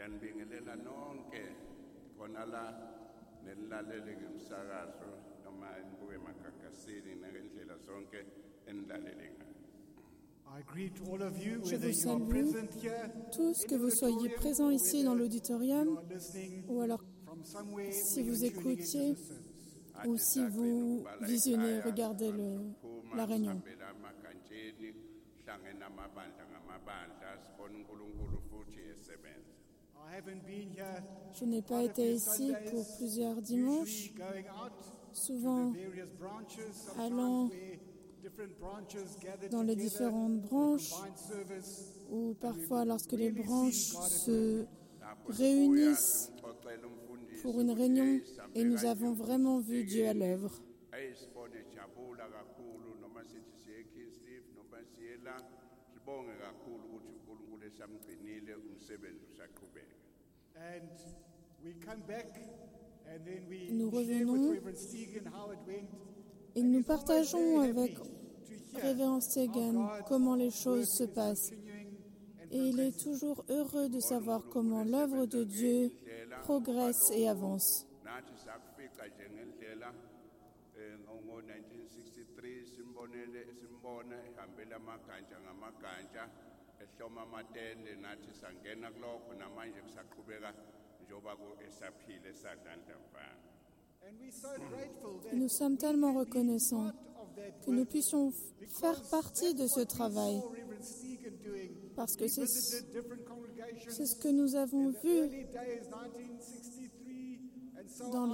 Ngiyanibingelela nonke khona la nelilalele ngemsakazo noma nibuke emagagasini nangendlela zonke enilalele ngayo. I greet all of you, Je whether vous you are salue present here tous, que vous soyez présents ici dans l'auditorium, or listening ou alors from somewhere si where vous you're tuning into écoutiez the service. ou si vous visionnez, regardez la réunion. Sihambela emagantsheni, sihlangene amabandla ngamabandla, sibona uNkulunkulu futhi esebenza. I haven't been here Je n'ai pas été ici pour plusieurs dimanches, usually going out souvent to the various branches, allant sometimes where different branches gather dans les together différentes for branches, combined service. ou parfois lorsque les branches se Lapho réunissent sixoxela umfundisi pour une réunion, et nous avons vraiment vu Dieu à l'œuvre. ayisibone jabula kakhulu noma sithi siye Kingscliff noma siye la sibonge kakhulu ukuthi uNkulunkulu esamgcinile umsebenzi usaqhubeka. And we come back and then we Nous share revenons with Reverend Stephen how it went. Et nous partageons avec Révérend Stegan comment les choses se passent. Et il est toujours heureux de savoir comment l'œuvre de Dieu progresse et avance. Nathi sakufica nje ngendlela ngo-1963 simbone ehambela amaganja ngamaganja ehloma amatende nathi sangena kulokho namanje kusaqhubeka njengoba esaphile esadlandla mfana. And we're so grateful that Nous sommes tellement reconnaissants part of that que nous puissions faire partie de ce travail, Reverend Stephen doing. parce que c'est Different congregations. ce que nous avons vu Early days, 1963 and so dans on.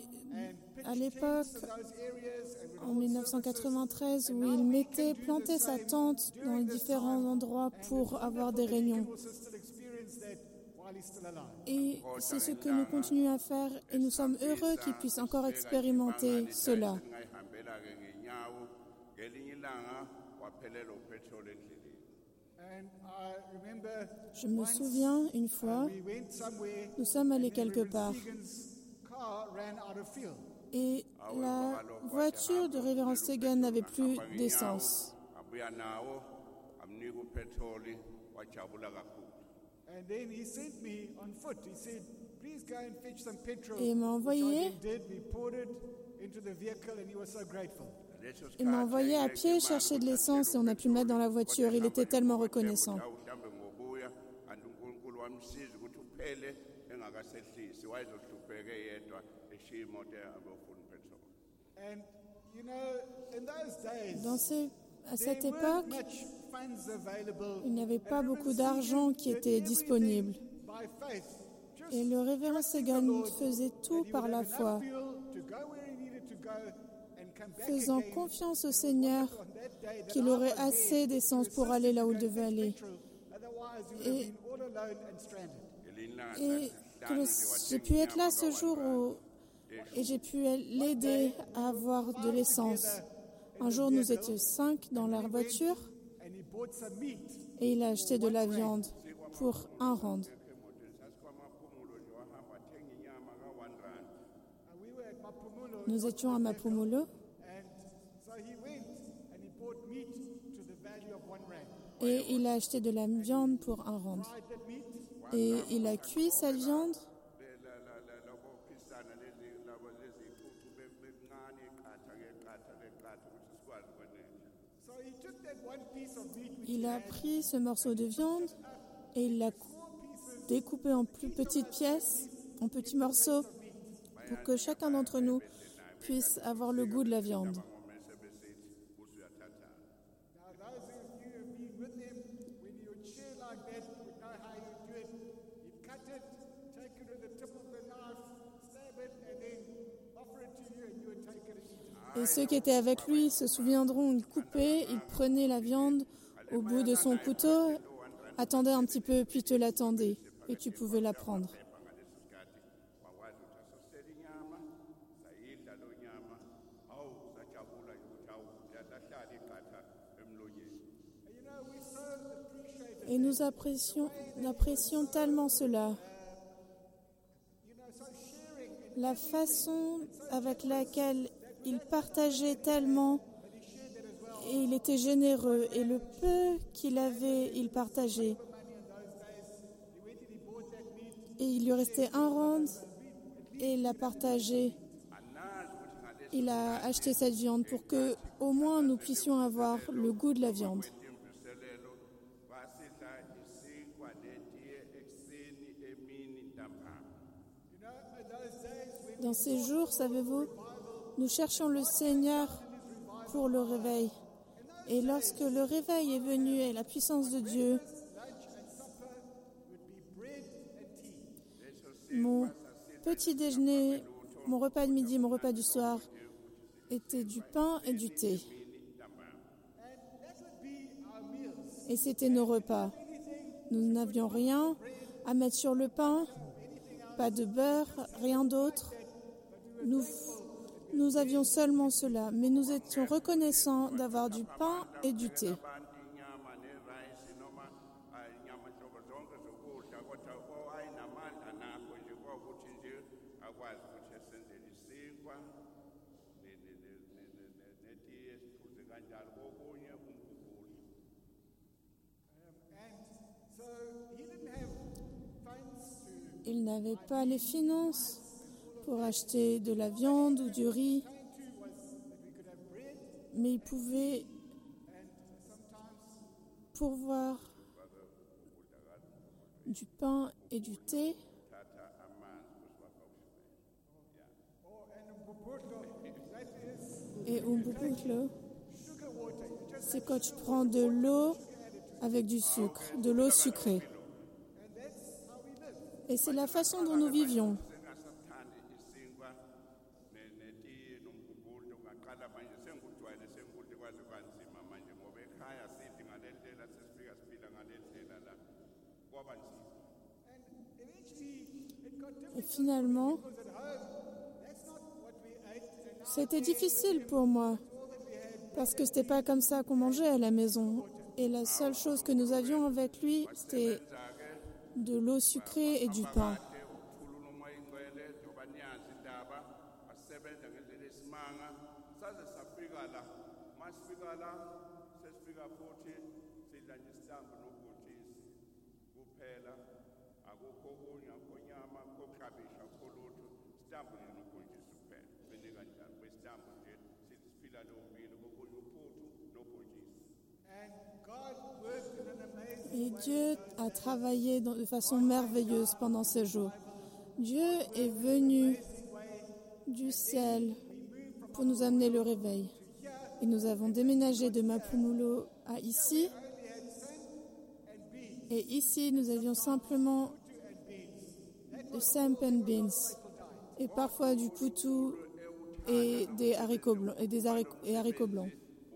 à l'époque, To those areas and would en 1993, où il plantait sa tente dans les différents endroits pour avoir des réunions. people still experience that while he's still alive. Et c'est ce que nous continuons à faire, et nous sommes heureux qu'ils puissent encore expérimenter cela. Ngayihambela-ke ngenyawo ngelinye ilanga waphelelwa upetrol endleleni. And I remember Je me souviens, une fois, we went somewhere nous sommes allés quelque part, Stephen's car ran out of fuel. et la voiture de Révérend Stegan n'avait plus d'essence. abuya nawo amnika upetroli wajabula kakhulu. And then he sent me on foot. He said, please go and fetch some petrol. Et il m'a envoyé, Which I did. We poured it into the vehicle and he was so grateful. Leso il m'a envoyé à pied chercher de l'essence et on a pu le mettre dans la voiture. Il était tellement reconnaissant. mhlawumbe ngobuya kanti uNkulunkulu wamsiza ukuthi uphele engakasehlisi wayezohlupheke yedwa eshiya imoto ehambe ufuna upetrol. And, you know, in those days, À cette there weren't époque, much funds available. il n'y avait pas And beaucoup Reverend d'argent Stephen qui did était everything disponible. by faith. Just Et le Révérend trusting the Stegan Lord faisait tout that he par would la have enough foi, fuel to go where he needed to go and come back faisant again. confiance au Seigneur On that day that qu'il I aurait was assez there d'essence to pour assist aller him là to où go il and devait fetch aller. petrol. Otherwise, he would Et- have been all alone and stranded. Ngelinye ilanga Et que sahlanu j'ai pu être là ce jour et j'ai pu l'aider à avoir de l'essence. Un jour, nous étions 5 dans la voiture And he bought some meat. et il a acheté de la viande pour 1 rand. sasikwamaphumulo nje wahamba athenga inyama ka-1 rand. And we were at Mapumulo. Nous étions à Mapumulo And so he went and he bought meat to the value of 1 rand. et il a acheté de la viande pour 1 rand. Fried that meat. Et il a cuit sa viande Labophisana lezi inkukhu bekuncane qatha ukuthi sikwazi ukwenela. So he took that one piece of meat which Il he a had, pris ce morceau de viande et il l'a découpé en plus petites pièces, en petits morceaux, pour que chacun d'entre nous puisse avoir le goût de la viande. Bangomese besithi usuyathathana. now those of you who have been with him, when he would share like that, would know how he would do it. He'd cut it, take it with the tip of the knife, stab it, and then offer it to you, and you would take it and eat it. Et ceux qui étaient avec lui se souviendront, il coupait, il prenait la viande au bout de son couteau, attendait un petit peu, puis te l'attendait, et tu pouvais la prendre. Ngaleso sikhathi wakwazi ukuthi asosele inyama sayidla lo nyama hawu sajabula nje ukuthi hawu lahlala iqatha emlonyeni. And you know, we so appreciate it. Et nous apprécions tellement cela. You know, so sharing and La façon avec laquelle il partageait tellement, et il était généreux, et le peu qu'il avait, il partageait. money in those days, he went and he bought that meat et il lui restait un rand et il l'a partagé. Il a acheté cette viande pour que au moins nous puissions avoir le goût de la viande. Dans ces jours, savez-vous, nous cherchions le Seigneur pour le réveil. Et lorsque le réveil est venu et la puissance de Dieu, mon petit déjeuner, mon repas de midi, mon repas du soir était du pain et du thé. Et c'était nos repas. Nous n'avions rien à mettre sur le pain, pas de beurre, rien d'autre. Nous avions seulement cela, mais nous étions reconnaissants d'avoir du pain et du thé. Il n'avait pas les finances pour acheter de la viande ou du riz, mais il pouvait pourvoir du pain et du thé. Et umbubutlo, c'est quand tu prends de l'eau avec du sucre, de l'eau sucrée. Et c'est la façon dont nous vivions. Et finalement, c'était difficile pour moi parce que c'était pas comme ça qu'on mangeait à la maison. Et la seule chose que nous avions avec lui, c'était de l'eau sucrée et du pain. Et Dieu a travaillé de façon merveilleuse pendant ces jours. Dieu est venu du ciel pour nous amener le réveil. Et nous avons déménagé de Mapumulo à ici. Et ici, nous avions simplement de samp and beans et parfois du poutou et des haricots blancs et haricots blancs.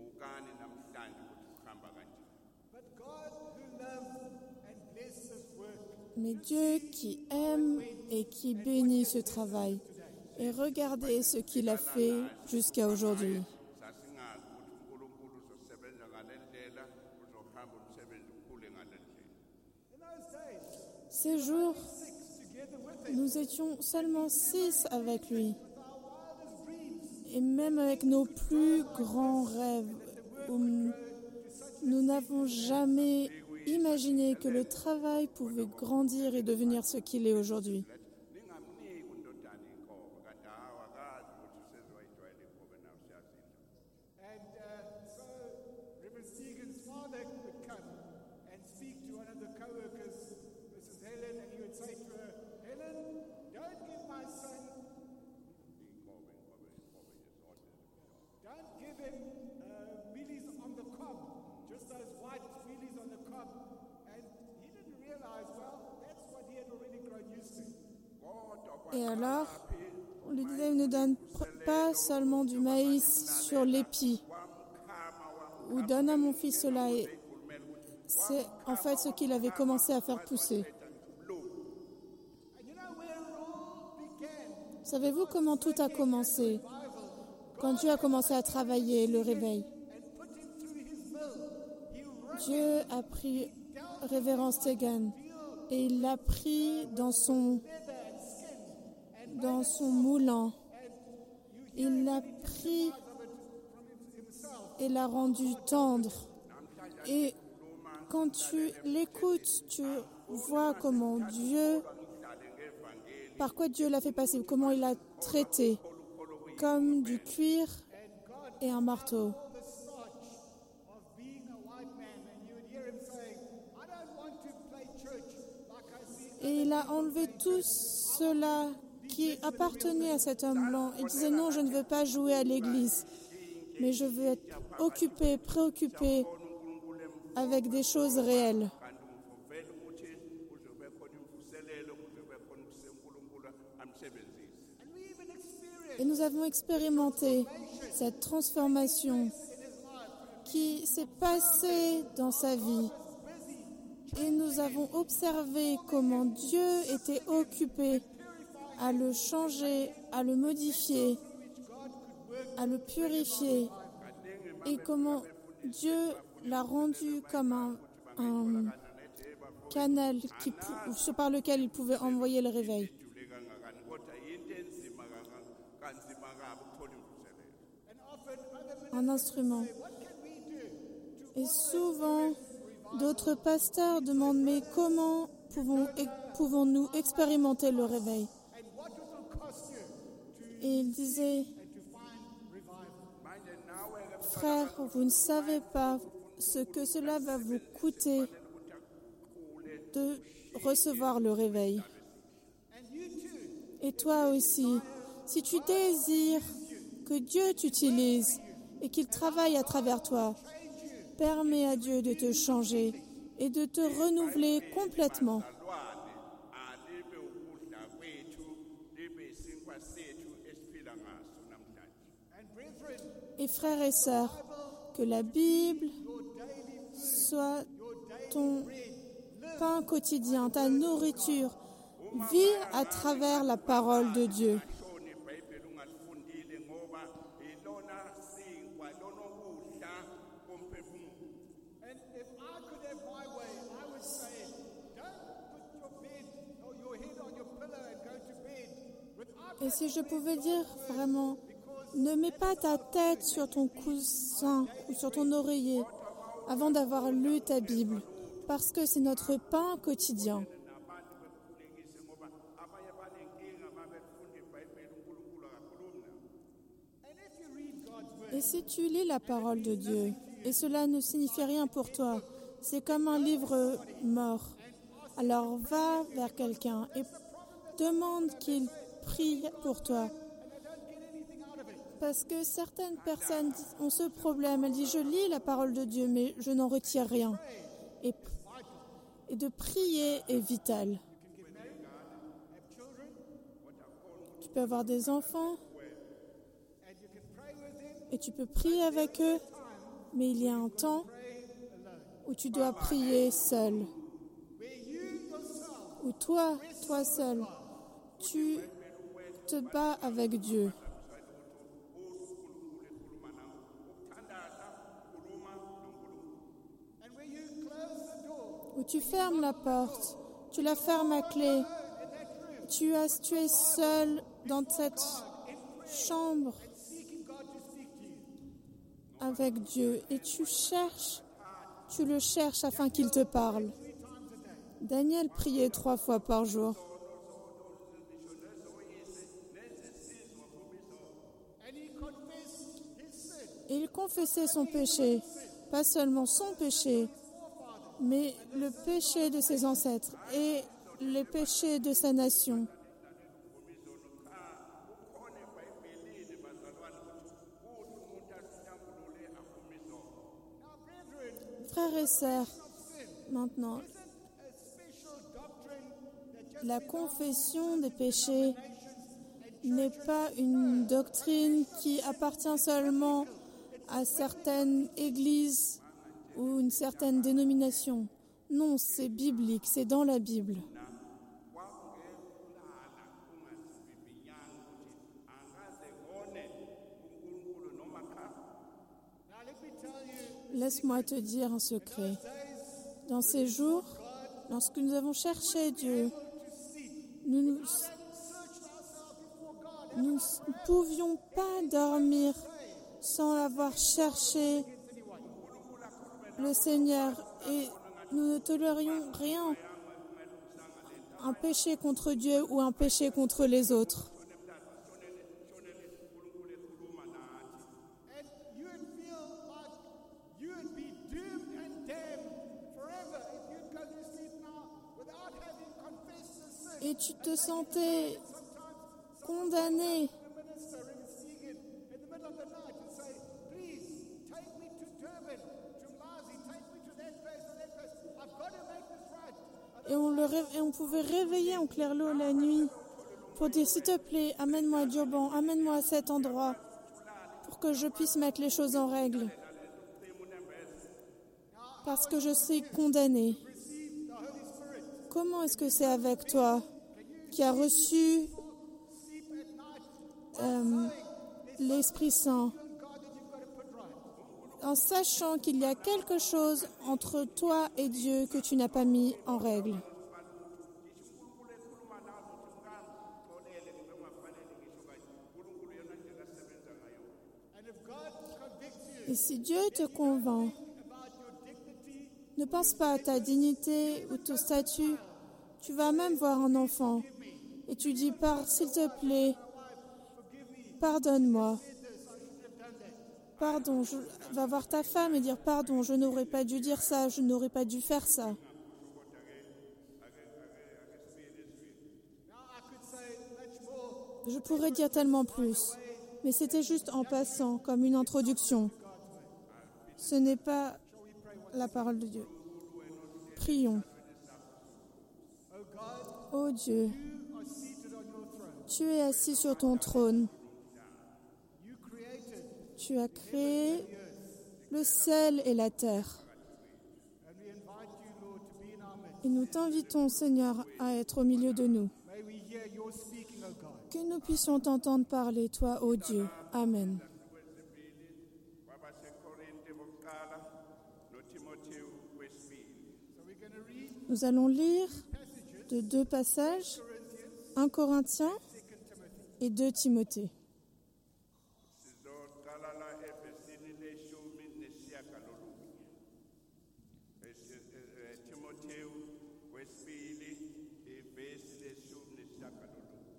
Mais Dieu qui aime et qui bénit ce travail, et regardez ce qu'il a fait jusqu'à aujourd'hui. Ces jours, nous étions seulement 6 avec lui. Et même avec nos plus grands rêves, nous n'avons jamais imaginé que le travail pouvait grandir et devenir ce qu'il est aujourd'hui. Et alors, on lui disait, ne donne pas seulement du maïs sur l'épi, ou donne à mon fils cela. Et c'est en fait ce qu'il avait commencé à faire pousser. Savez-vous comment tout a commencé? Quand Dieu a commencé à travailler le réveil, Dieu a pris Révérend Stegan et il l'a pris dans son moulin. Il l'a pris et l'a rendu tendre. Et quand tu l'écoutes, tu vois comment Dieu par quoi Dieu l'a fait passer, comment il l'a traité, comme du cuir et un marteau. all the starch of being a white man, and you would hear him saying, I don't want to play church like I see. Et il a enlevé tout cela qui appartenait à cet homme blanc. Il disait non, je ne veux pas jouer à l'église, mais je veux être occupé, préoccupé avec des choses réelles. kanti uvele ukuthi kuzobe khona imvuselelo kuzobe khona ukusenkulunkulu amsebenzise. And we even experience Et nous avons expérimenté cette transformation qui s'est passée dans sa vie. Et nous avons observé comment Dieu était occupé à le changer, à le modifier, à le purifier, et comment Dieu l'a rendu comme un canal par lequel il pouvait envoyer le réveil. Ijule kangakani kodwa yinto enzima kanzima kabi ukuthola imvuselelo. and often other Un instrument. what can we do to Et souvent, d'autres pasteurs demandent, mais comment pouvons-nous expérimenter le réveil? and what it will cost you to Et il disait, to find revival. Manje nawe ke frère, vous ne savez pas ce que cela va vous coûter de recevoir le réveil. And you too, Et toi aussi, si tu désires que Dieu t'utilise et qu'il travaille à travers toi, permets à Dieu de te changer et de te renouveler complètement. bazalwane alibe ukudla kwethu libe isinkwa sethu esiphila ngaso namhlanje. and brethren, Et frères et sœurs, que la Bible soit ton pain quotidien, ta nourriture. Vis à travers la parole de Dieu. Shoni iBhayibheli ungalifundile ngoba ilona sinkwa lona ukudla komphefumulo. and if I could have my way, I would say, don't put your bed or your head on your pillow and go to bed without Et si je pouvais dire vraiment, ne mets pas ta tête sur ton coussin ou sur ton oreiller avant d'avoir lu ta Bible, parce que c'est notre pain quotidien. Nabantu bekhulekise ngoba abanye banenkinga babefunda iBhayibheli uNkulunkulu akakhulumi nabo. And if you read God's word, Et si tu lis la parole de Dieu, et cela ne signifie rien pour toi, c'est comme un livre mort, alors va vers quelqu'un et demande qu'il prie pour toi. Parce que certaines personnes ont ce problème, elles disent je lis la parole de Dieu mais je n'en retire rien. Et de prier est vital. Tu peux avoir des enfants et tu peux prier avec eux, mais il y a un temps où tu dois prier seul. Où toi seul, tu te bats avec Dieu. and where you close the door, Où tu fermes la porte, tu la fermes à clé. Tu es seul dans cette chambre seeking God to speak to you. avec Dieu et tu le cherches afin qu'il te parle. Daniel priait 3 fois par jour. And he confessed his sin. Et il confessait son péché, pas seulement son péché, mais le péché de ses ancêtres et les péchés de sa nation. Now, brethren, Frères et sœurs, maintenant, isn't a special doctrine that just la confession des péchés n'est pas une doctrine qui appartient seulement à certaines églises ou une certaine dénomination. Non, c'est biblique, c'est dans la Bible. now let me tell you, Laisse-moi te dire un secret. Dans ces jours, lorsque nous avons cherché Dieu, nous ne pouvions pas dormir sans avoir cherché le Seigneur et nous ne tolérions rien un péché contre Dieu ou un péché contre les autres. And you'd feel like you'd be doomed and damned forever if you'd go to sleep now without having confessed the sin. Et tu te sentais condamné. The minister in Muskegon in the middle of the night and say, please take me to Durban, to Mlazi, take me to that place or that place. I've got to make this right. Et on pouvait réveiller en clair-l'eau la nuit pour dire, s'il te plaît, amène-moi à Durban, amène-moi à cet endroit pour que je puisse mettre les choses en règle. Parce que je suis condamné. Comment est-ce que c'est avec toi qui as reçu l'Esprit Saint en sachant qu'il y a quelque chose entre toi et Dieu que tu n'as pas mis en règle? And if God convicts you Et si Dieu te convainc, about your dignity, ne pense pas à ta dignité ou ton statut. Tu vas même voir un enfant et tu dis, s'il te plaît, pardonne-moi. Pardon, va voir ta femme et dire, pardon, je n'aurais pas dû dire ça, je n'aurais pas dû faire ça. now I could say much more. Je pourrais dire tellement plus, mais c'était juste en passant, comme une introduction. Ce n'est pas la parole de Dieu. Prions. Ô Dieu, You are seated on your throne. tu es assis sur ton trône. You created, Tu as créé le ciel et la terre. and we invite you, Lord, to be in our midst. Et nous t'invitons, Seigneur, à être au milieu de nous. May we hear your speaking, O God. Que nous puissions t'entendre parler, toi, ô Dieu. Amen. wabasekorinte bokuqala noTimotheo wesibili. So we're going to read Nous allons lire passages, de 2 passages, Corinthians, 1 Corinthiens 2 Timothy. et 2 Timothée. Sizoqala la evesini leshumi nesishiyagalolunye. Timotheo wesibili ivesi leshumi nesishiyagalolunye.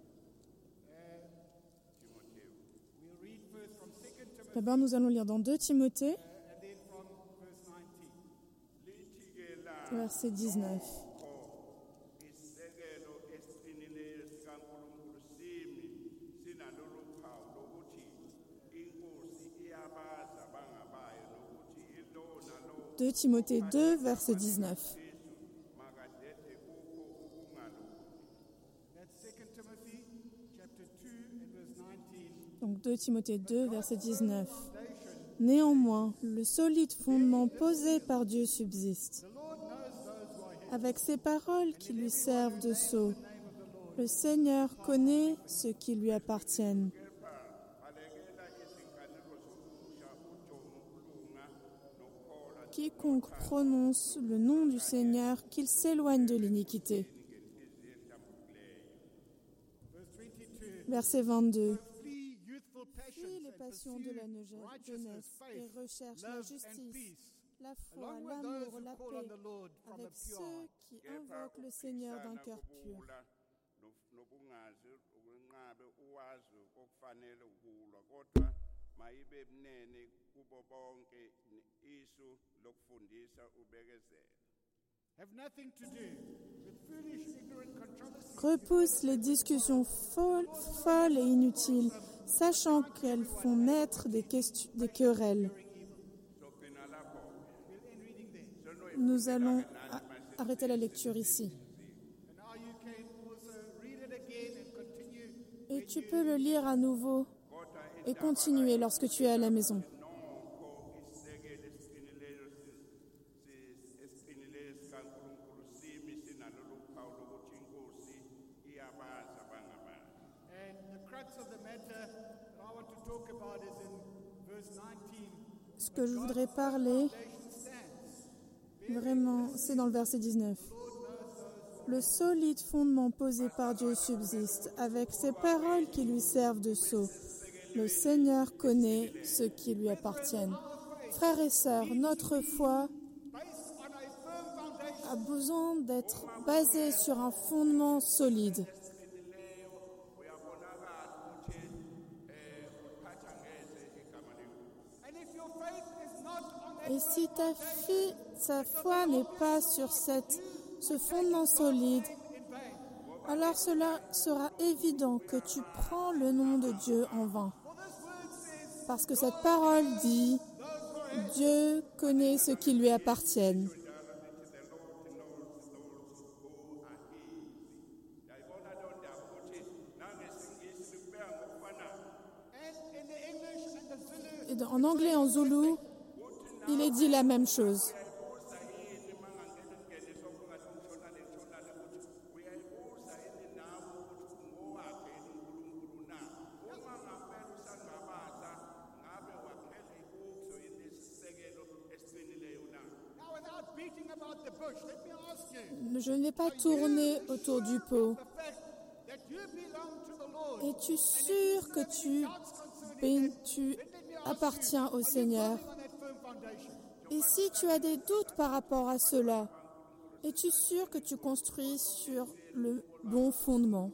Timotheo. We'll read first from 2 Timothy D'abord, nous allons lire dans 2 Timothée, and then from verse 19. Lithi-ke la verset 19. isekelo esiqinileyo sikaNkulunkulu sinalolu phawu lokuthi inkosi iyabaza bangabayo nokuthi ilo nalo 2 Timothée 2, verset 19. makadede kukho ukungalungi. That's 2 Timothy chapter 2 and verse 19. Donc 2 Timothée 2, verset 19. Foundation. Néanmoins, le solide fondement posé par Dieu subsiste. The Lord knows those who are his. Avec ces paroles qui lui servent de sceau, le Seigneur connaît ceux qui lui appartiennent. Balekela izinkaniko zokusha ujomo ukulunga nokukholwa Quiconque prononce le nom du Seigneur, qu'il s'éloigne de l'iniquité. Verse 22. Verset 22. Flee youthful passions Fuis les and passions de la pursue righteousness, jeunesse et faith, recherche la love, and justice, peace, la foi, along with those l'amour, who la call on paix, the Lord from a avec pure ceux heart. qui invoquent le Seigneur d'un cœur pur. nobungazi ukwenqabe uwazi okufanele ukulwa kodwa mayibe mnene kubo bonke isu lokufundisa ubekezelo. Have nothing to do with foolish, ignorant controversies. Repousse les discussions folles et inutiles, sachant qu'elles font naître des querelles. Sogcina lapho We'll end reading there. Nous allons arrêter la lecture ici. And now you can also read it again and continue. Et tu peux le lire à nouveau et continuer lorsque tu es à la maison. nokho isisekelo esiqinileyo sikaNkulunkulu simi sinalolu phawu lokuthi inkosi iyabaza bangabazi. And the crux of the matter that I want to talk about is in verse 19. Ce que je voudrais parler, Foundation stands. vraiment, c'est dans le verset 19. Le solide fondement posé par Dieu subsiste, avec ces paroles qui lui servent de sceau. Le Seigneur connaît ceux qui lui appartiennent. Frères et sœurs, notre foi Based on a firm foundation. a besoin d'être basé sur un fondement solide. Et si sa foi n'est pas sur ce fondement solide, alors cela sera évident que tu prends le nom de Dieu en vain. Parce que cette parole dit, Dieu connaît ce qui lui appartient. Et en anglais et en zoulou, il est dit la même chose. Je ne vais pas tourner autour du pot. Es-tu sûr que tu appartiens au Seigneur? Et si tu as des doutes par rapport à cela, es-tu sûr que tu construis sur le bon fondement?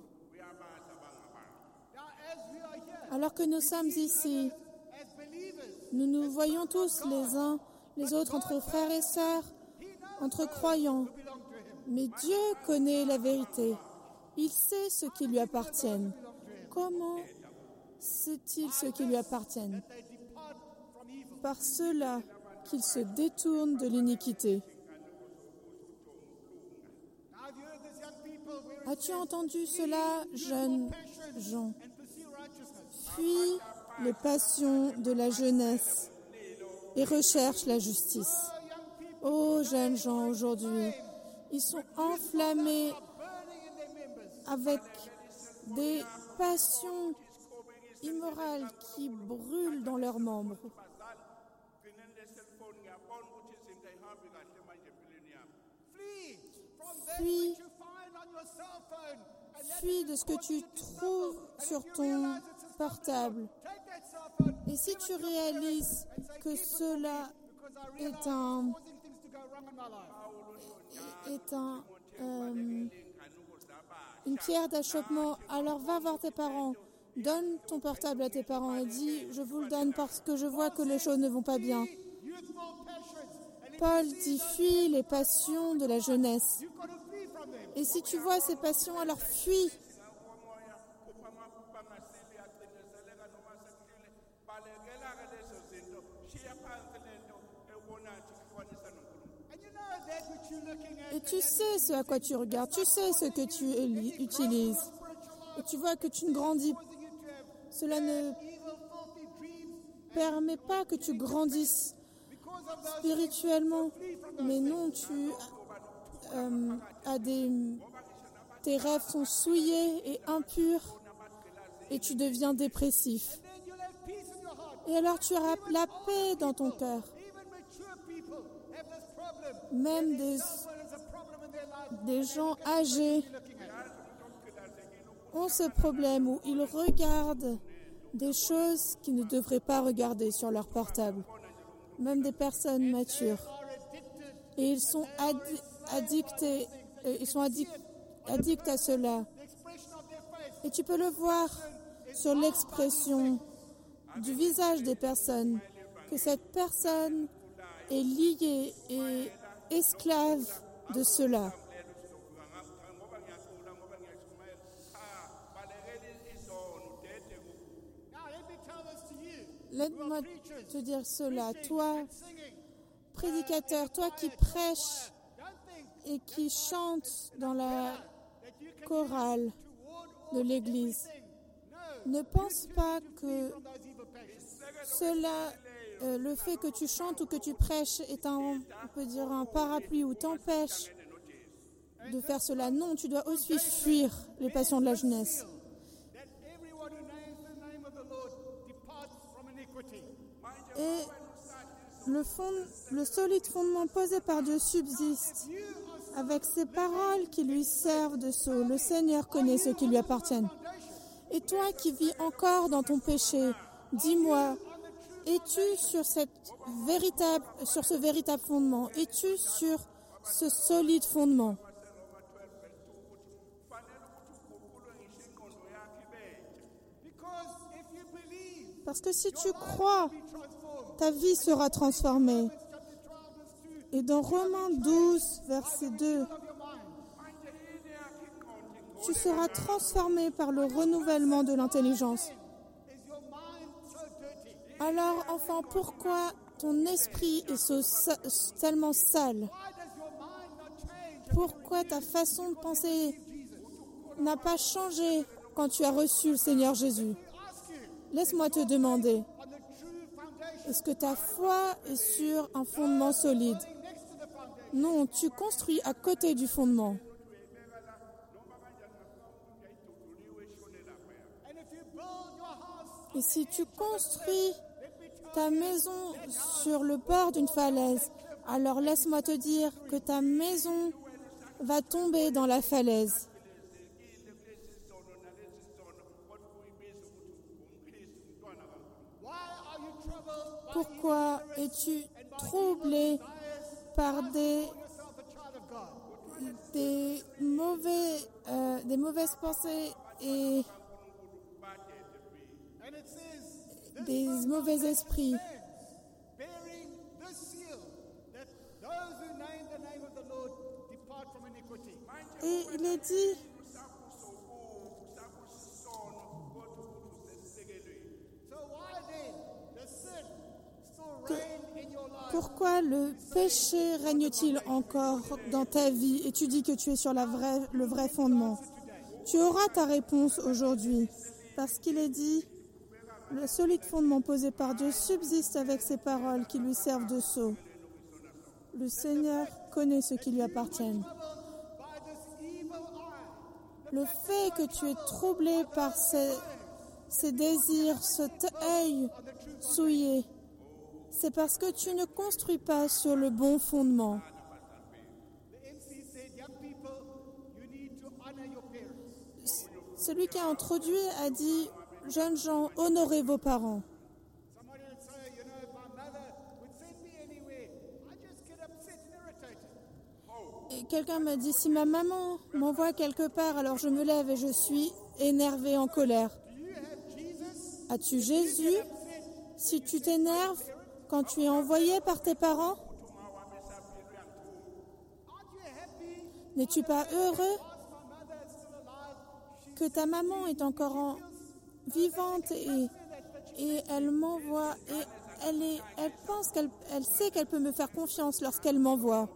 Alors que nous sommes ici, nous nous voyons tous les uns les autres entre frères et sœurs, entre croyants. Mais Dieu connaît la vérité. Il sait ce qui lui appartient. Comment sait-il ce qui lui appartient? Par cela qu'ils se détournent de l'iniquité. As-tu entendu cela, jeunes gens? Fuis les passions de la jeunesse et recherche la justice. Ô jeunes gens aujourd'hui, ils sont enflammés avec des passions immorales qui brûlent dans leurs membres. Fuis de ce que tu trouves sur ton portable. Et si tu réalises que cela est une pierre d'achoppement, alors va voir tes parents. Donne ton portable à tes parents et dis « Je vous le donne parce que je vois que les choses ne vont pas bien ». Paul dit « Fuis les passions de la jeunesse ». Et si tu vois ces passions, alors fuis. Et tu sais ce à quoi tu regardes, tu sais ce que tu utilises. Et tu vois que tu ne grandis. Cela ne permet pas que tu grandisses spirituellement. Mais non, tes rêves sont souillés et impurs et tu deviens dépressif. Et alors tu auras la paix dans ton cœur. Même des gens âgés ont ce problème où ils regardent des choses qu'ils ne devraient pas regarder sur leur portable. Même des personnes matures. Et ils sont addicts à cela. Et tu peux le voir sur l'expression du visage des personnes, que cette personne est liée et esclave de cela. Laisse-moi te dire cela, toi, prédicateur, toi qui prêches et qui chante dans la chorale de l'Église, ne pense pas que cela, le fait que tu chantes ou que tu prêches est on peut dire un parapluie ou t'empêche de faire cela. Non, tu dois aussi fuir les passions de la jeunesse. Et le solide fondement posé par Dieu subsiste avec ces paroles qui lui servent de sceau. Le Seigneur connaît ce qui lui appartient. Et toi qui vis encore dans ton péché, dis-moi, es-tu sur ce véritable fondement? Es-tu sur ce solide fondement. Parce que si tu crois, ta vie sera transformée. Et dans Romains 12, verset 2, tu seras transformé par le renouvellement de l'intelligence. Alors, enfant, pourquoi ton esprit est tellement sale? Pourquoi ta façon de penser n'a pas changé quand tu as reçu le Seigneur Jésus? Laisse-moi te demander, est-ce que ta foi est sur un fondement solide? Non, tu construis à côté du fondement. Et si tu construis ta maison sur le bord d'une falaise, alors laisse-moi te dire que ta maison va tomber dans la falaise. Pourquoi es-tu troublé par des mauvaises pensées et des mauvais esprits? Et il est dit, pourquoi le péché règne-t-il encore dans ta vie et tu dis que tu es sur le vrai fondement? Tu auras ta réponse aujourd'hui parce qu'il est dit, le solide fondement posé par Dieu subsiste avec ses paroles qui lui servent de sceau. Le Seigneur connaît ce qui lui appartient. Le fait que tu es troublé par ces désirs, cet œil souillé, c'est parce que tu ne construis pas sur le bon fondement. Celui qui a introduit a dit, jeunes gens, honorez vos parents. Et quelqu'un m'a dit, si ma maman m'envoie quelque part, alors je me lève et je suis énervé, en colère. As-tu Jésus? Si tu t'énerves quand tu es envoyé par tes parents, n'es-tu pas heureux que ta maman est encore vivante et elle m'envoie et elle pense qu'elle sait qu'elle peut me faire confiance lorsqu'elle m'envoie.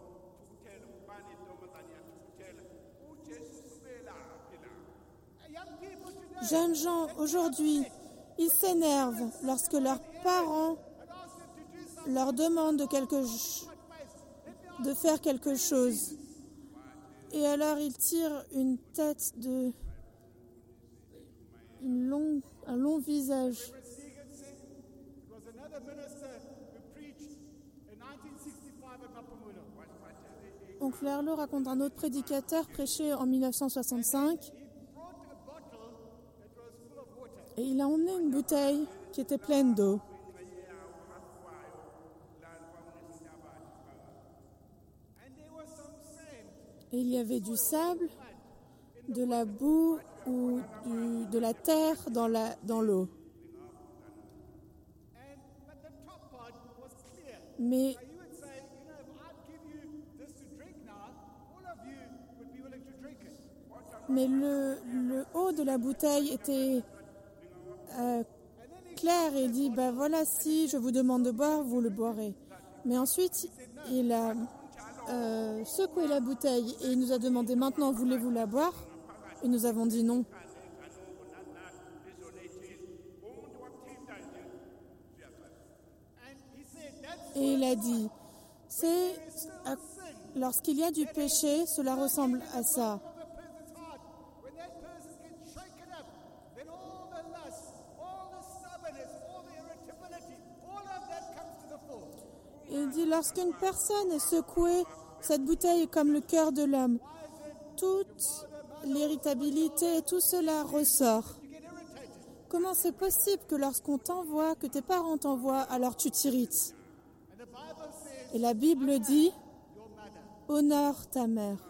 Jeunes gens, aujourd'hui, ils s'énervent lorsque leurs parents leur demandent de faire quelque chose. Et alors ils tirent une tête un long visage. Oncle Lerlo raconte un autre prédicateur prêché en 1965. Et il a emmené une bouteille qui était pleine d'eau. Et il y avait du sable, de la boue ou de la terre dans l'eau. Mais le haut de la bouteille était clair et il dit, voilà, si je vous demande de boire, vous le boirez. Mais ensuite, il a secoué la bouteille et il nous a demandé, maintenant, voulez-vous la boire? Et nous avons dit non. Et il a dit, lorsqu'il y a du péché, cela ressemble à ça. Et il dit, lorsqu'une personne est secouée, cette bouteille est comme le cœur de l'homme. Toute l'irritabilité, tout cela ressort. Comment c'est possible que lorsqu'on t'envoie, que tes parents t'envoient, alors tu t'irrites? Et la Bible dit, honore ta mère.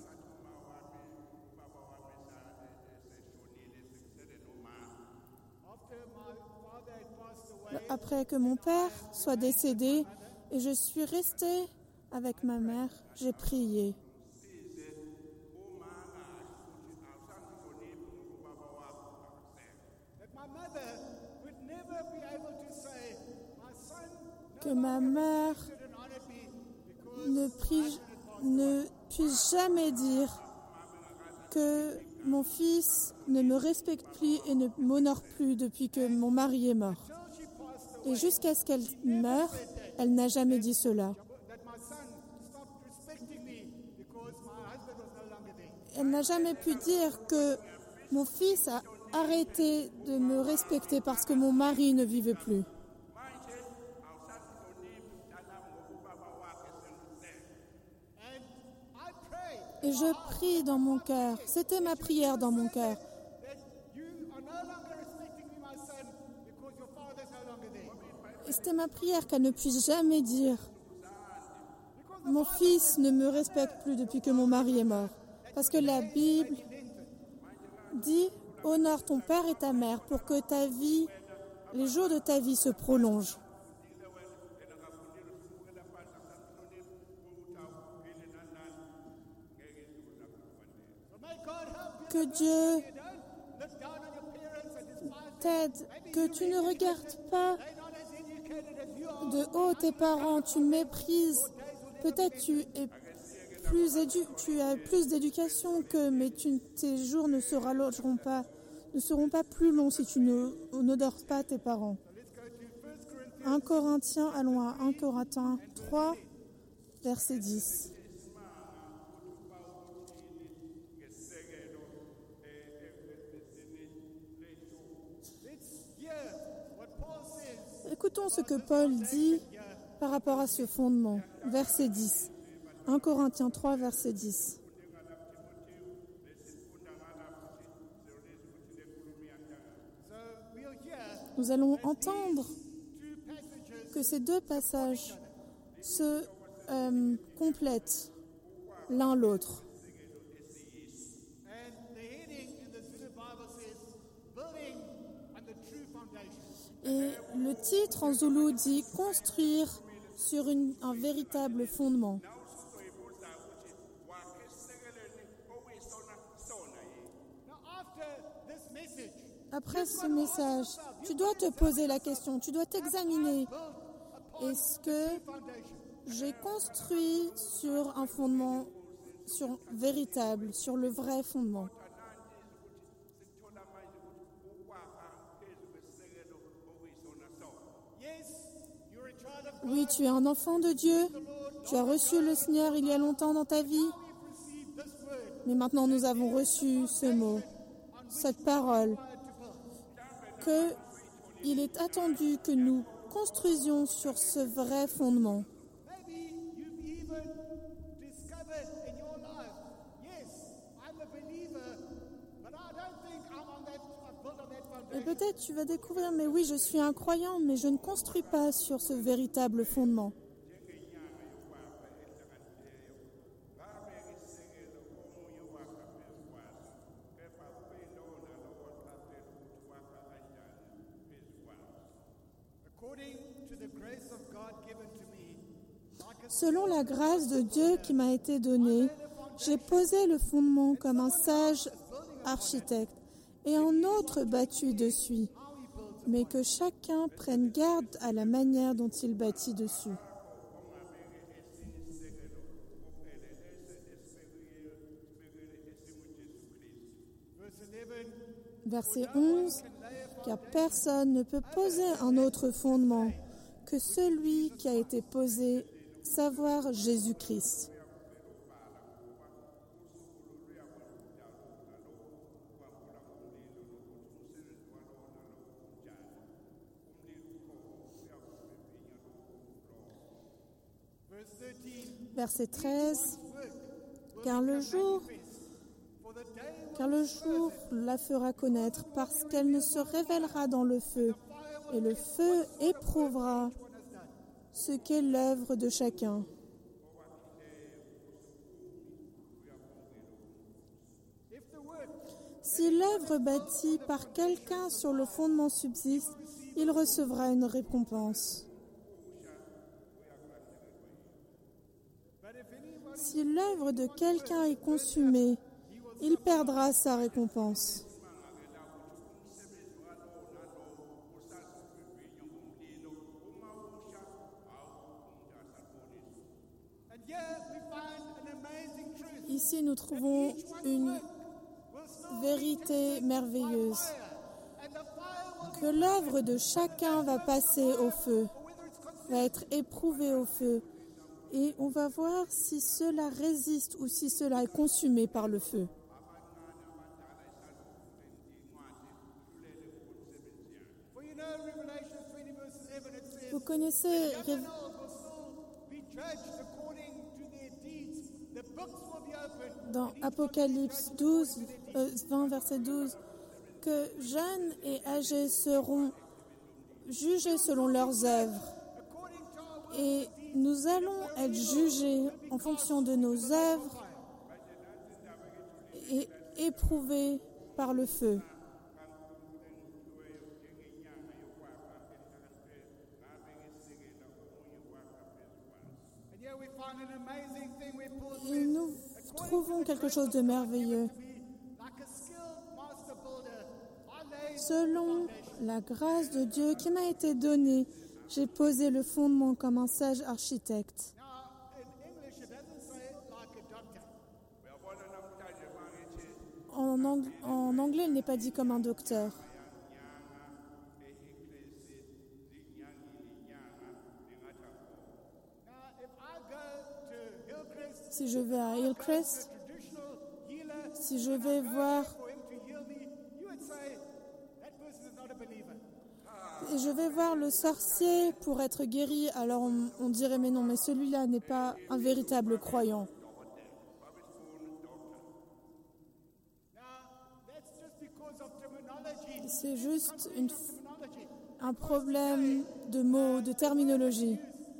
Après que mon père soit décédé et je suis restée avec ma mère, j'ai prié. Que ma mère ne puisse jamais dire que mon fils ne me respecte plus et ne m'honore plus depuis que mon mari est mort. Et jusqu'à ce qu'elle meure, elle n'a jamais dit cela. Elle n'a jamais pu dire que mon fils a arrêté de me respecter parce que mon mari ne vivait plus. Et je prie dans mon cœur, c'était ma prière dans mon cœur. Et c'était ma prière qu'elle ne puisse jamais dire « Mon fils ne me respecte plus depuis que mon mari est mort ». Parce que la Bible dit « Honore ton père et ta mère pour que ta vie, les jours de ta vie se prolongent ». Que Dieu t'aide, que tu ne regardes pas de haut tes parents, tu méprises. Peut-être tu as plus d'éducation qu'eux, mais tes jours ne seront pas plus longs si tu n'honores pas tes parents. 1 Corinthiens, allons à 1 Corinthiens 3, verset 10. Écoutons ce que Paul dit par rapport à ce fondement. Verset 10. 1 Corinthiens 3, verset 10. Nous allons entendre que ces deux passages se complètent l'un l'autre. Et le titre en zoulou dit « Construire sur un véritable fondement ». Après ce message, tu dois te poser la question, tu dois t'examiner. Est-ce que j'ai construit sur un fondement véritable, sur le vrai fondement ? Oui, tu es un enfant de Dieu. Tu as reçu le Seigneur il y a longtemps dans ta vie. Mais maintenant, nous avons reçu ce mot, cette parole, qu'il est attendu que nous construisions sur ce vrai fondement. Et peut-être tu vas découvrir, mais oui, je suis un croyant, mais je ne construis pas sur ce véritable fondement. Selon la grâce de Dieu qui m'a été donnée, j'ai posé le fondement comme un sage architecte et un autre bâtit dessus, mais que chacun prenne garde à la manière dont il bâtit dessus. Verset 11, car personne ne peut poser un autre fondement que celui qui a été posé, savoir Jésus-Christ. Verset 13, car le jour la fera connaître, parce qu'elle ne se révélera dans le feu, et le feu éprouvera ce qu'est l'œuvre de chacun. Si l'œuvre bâtie par quelqu'un sur le fondement subsiste, il recevra une récompense. Si l'œuvre de quelqu'un est consumée, il perdra sa récompense. Ici, nous trouvons une vérité merveilleuse, que l'œuvre de chacun va passer au feu, va être éprouvée au feu, et on va voir si cela résiste ou si cela est consumé par le feu. Vous connaissez dans Apocalypse 20, verset 12, que jeunes et âgés seront jugés selon leurs œuvres. Et nous allons être jugés en fonction de nos œuvres et éprouvés par le feu. Et nous trouvons quelque chose de merveilleux. Selon la grâce de Dieu qui m'a été donnée, j'ai posé le fondement comme un sage architecte. En anglais, il n'est pas dit comme un docteur. Si je vais à Hillcrest, si je vais voir et je vais voir le sorcier pour être guéri, alors on dirait mais non, mais celui-là n'est pas un véritable croyant. C'est juste un problème de mots, de terminologie.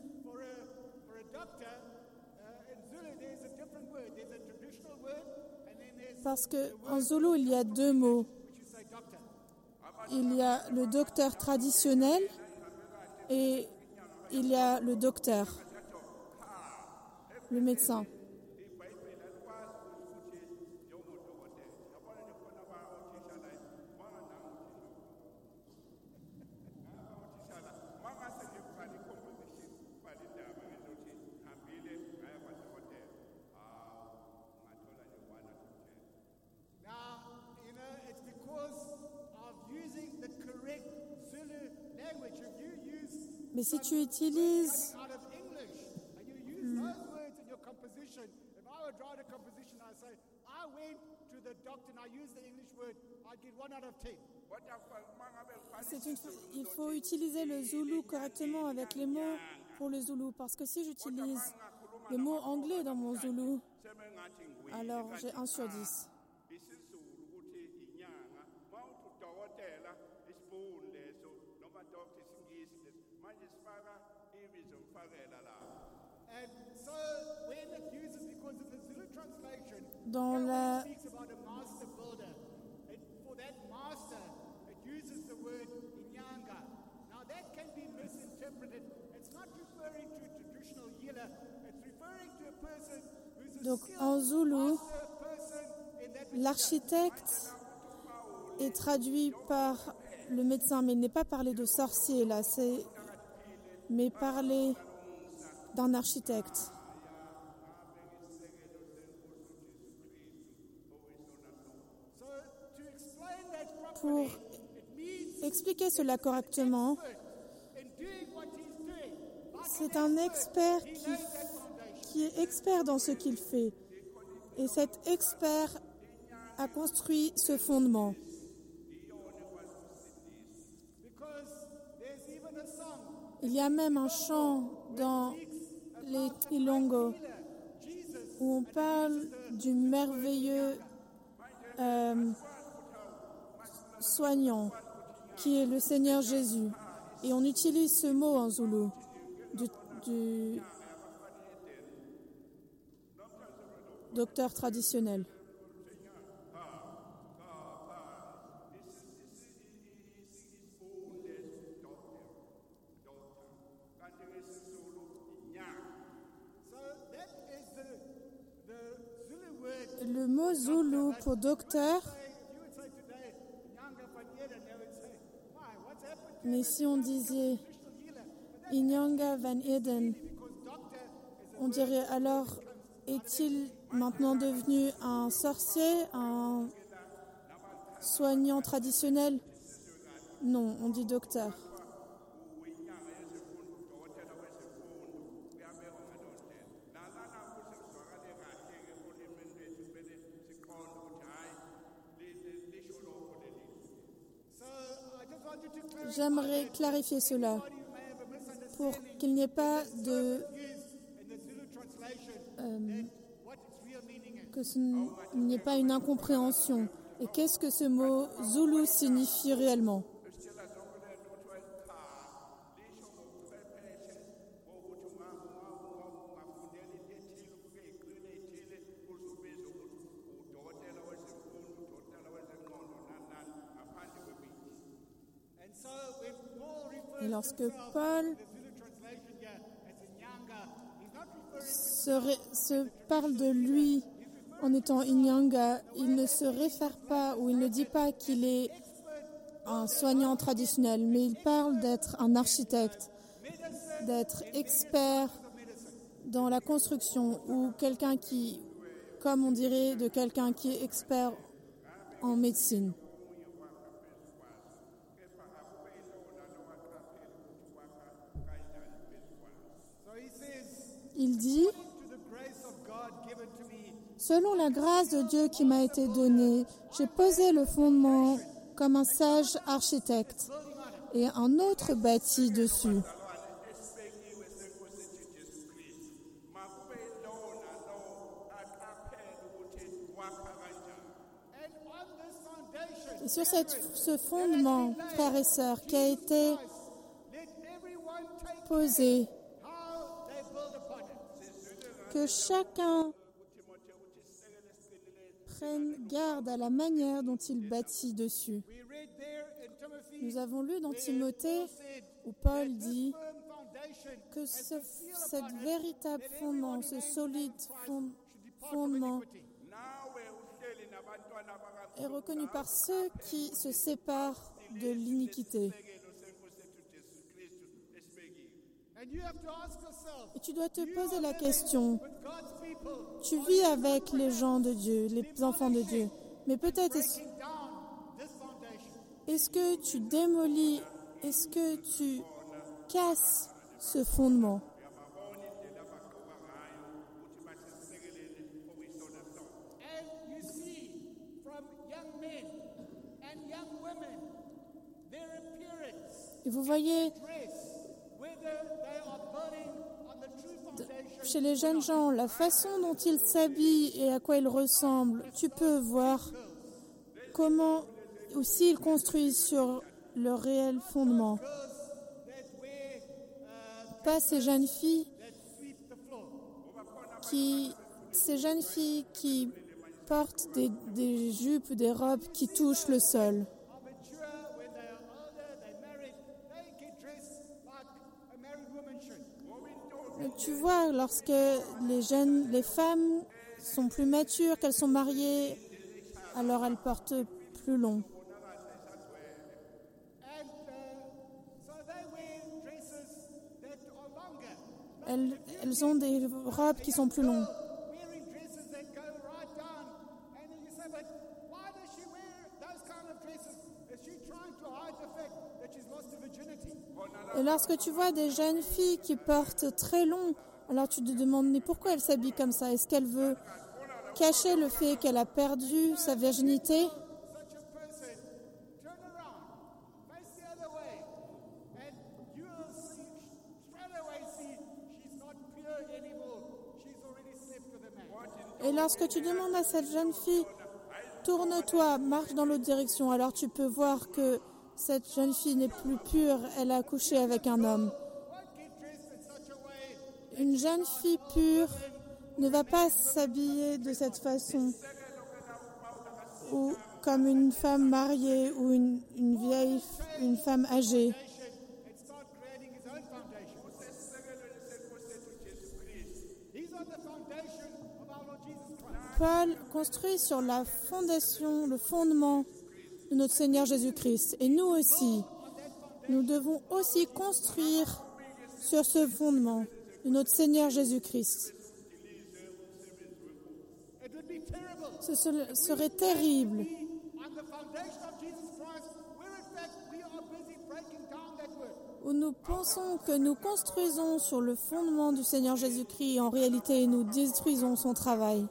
Parce qu'en Zoulou, il y a deux mots. Il y a le docteur traditionnel et il y a le docteur, le médecin. Mais si tu utilises il faut utiliser le zoulou correctement avec les mots pour le zoulou. Parce que si j'utilise les mots anglais dans mon zoulou, alors j'ai 1 sur 10. Dans la donc en zoulou, l'architecte est traduit par le médecin, mais il n'est pas parlé de sorcier là, mais parlé d'un architecte. Pour expliquer cela correctement, c'est un expert qui est expert dans ce qu'il fait. Et cet expert a construit ce fondement. Il y a même un chant dans les Ilongo où on parle du merveilleux soignant qui est le Seigneur Jésus. Et on utilise ce mot en zoulou, du docteur traditionnel. pour docteur. Mais si on disait Inyanga Van Eden, on dirait alors, est-il maintenant devenu un sorcier, un soignant traditionnel? Non, on dit docteur. J'aimerais clarifier cela pour qu'il n'y ait pas de... qu'il n'y ait pas une incompréhension. Et qu'est-ce que ce mot Zulu signifie réellement? Et lorsque Paul se parle de lui en étant Inyanga, il ne se réfère pas ou il ne dit pas qu'il est un soignant traditionnel, mais il parle d'être un architecte, d'être expert dans la construction ou quelqu'un qui, comme on dirait, de quelqu'un qui est expert en médecine. Il dit, selon la grâce de Dieu qui m'a été donnée, j'ai posé le fondement comme un sage architecte et un autre bâti dessus. Et sur ce fondement, frères et sœurs, qui a été posé, que chacun prenne garde à la manière dont il bâtit dessus. Nous avons lu dans Timothée où Paul dit que cet véritable fondement, ce solide fondement est reconnu par ceux qui se séparent de l'iniquité. Et tu dois te poser la question, tu vis avec les gens de Dieu, les enfants de Dieu, mais peut-être est-ce que tu démolis, est-ce que tu casses ce fondement? Et vous voyez, chez les jeunes gens, la façon dont ils s'habillent et à quoi ils ressemblent, tu peux voir comment aussi ils construisent sur le réel fondement. Pas ces jeunes filles qui portent des jupes, des robes qui touchent le sol. Tu vois, lorsque les femmes sont plus matures, qu'elles sont mariées, alors elles portent plus long. Elles ont des robes qui sont plus longues. Et lorsque tu vois des jeunes filles qui portent très long, alors tu te demandes, mais pourquoi elle s'habille comme ça? Est-ce qu'elle veut cacher le fait qu'elle a perdu sa virginité? Et lorsque tu demandes à cette jeune fille, tourne-toi, marche dans l'autre direction, alors tu peux voir que cette jeune fille n'est plus pure, elle a couché avec un homme. Une jeune fille pure ne va pas s'habiller de cette façon, ou comme une femme mariée ou une femme âgée. Paul construit sur la fondation, le fondement de notre Seigneur Jésus-Christ. Et nous aussi, nous devons aussi construire sur ce fondement de notre Seigneur Jésus-Christ. Ce serait terrible où nous pensons que nous construisons sur le fondement du Seigneur Jésus-Christ et en réalité nous détruisons son travail.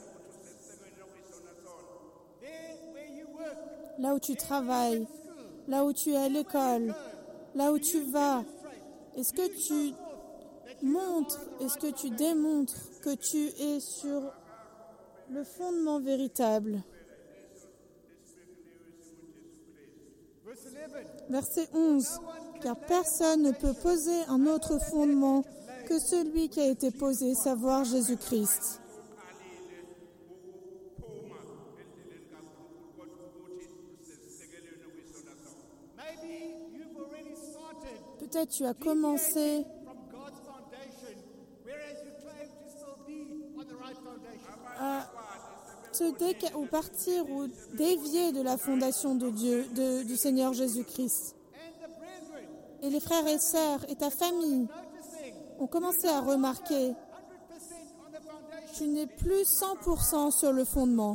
Là où tu travailles, là où tu es à l'école, là où tu vas, est-ce que tu montres, est-ce que tu démontres que tu es sur le fondement véritable? Verset 11. Car personne ne peut poser un autre fondement que celui qui a été posé, savoir Jésus-Christ. Peut-être tu as commencé à ou partir ou dévier de la fondation de Dieu, du Seigneur Jésus-Christ. Et les frères et sœurs et ta famille ont commencé à remarquer que tu n'es plus 100% sur le fondement.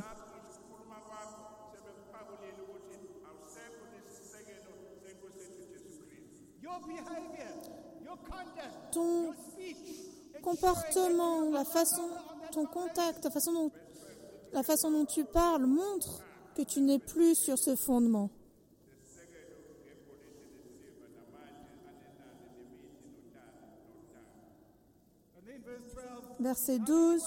Ton comportement, ton contact, la façon dont tu parles montre que tu n'es plus sur ce fondement. Verset 12.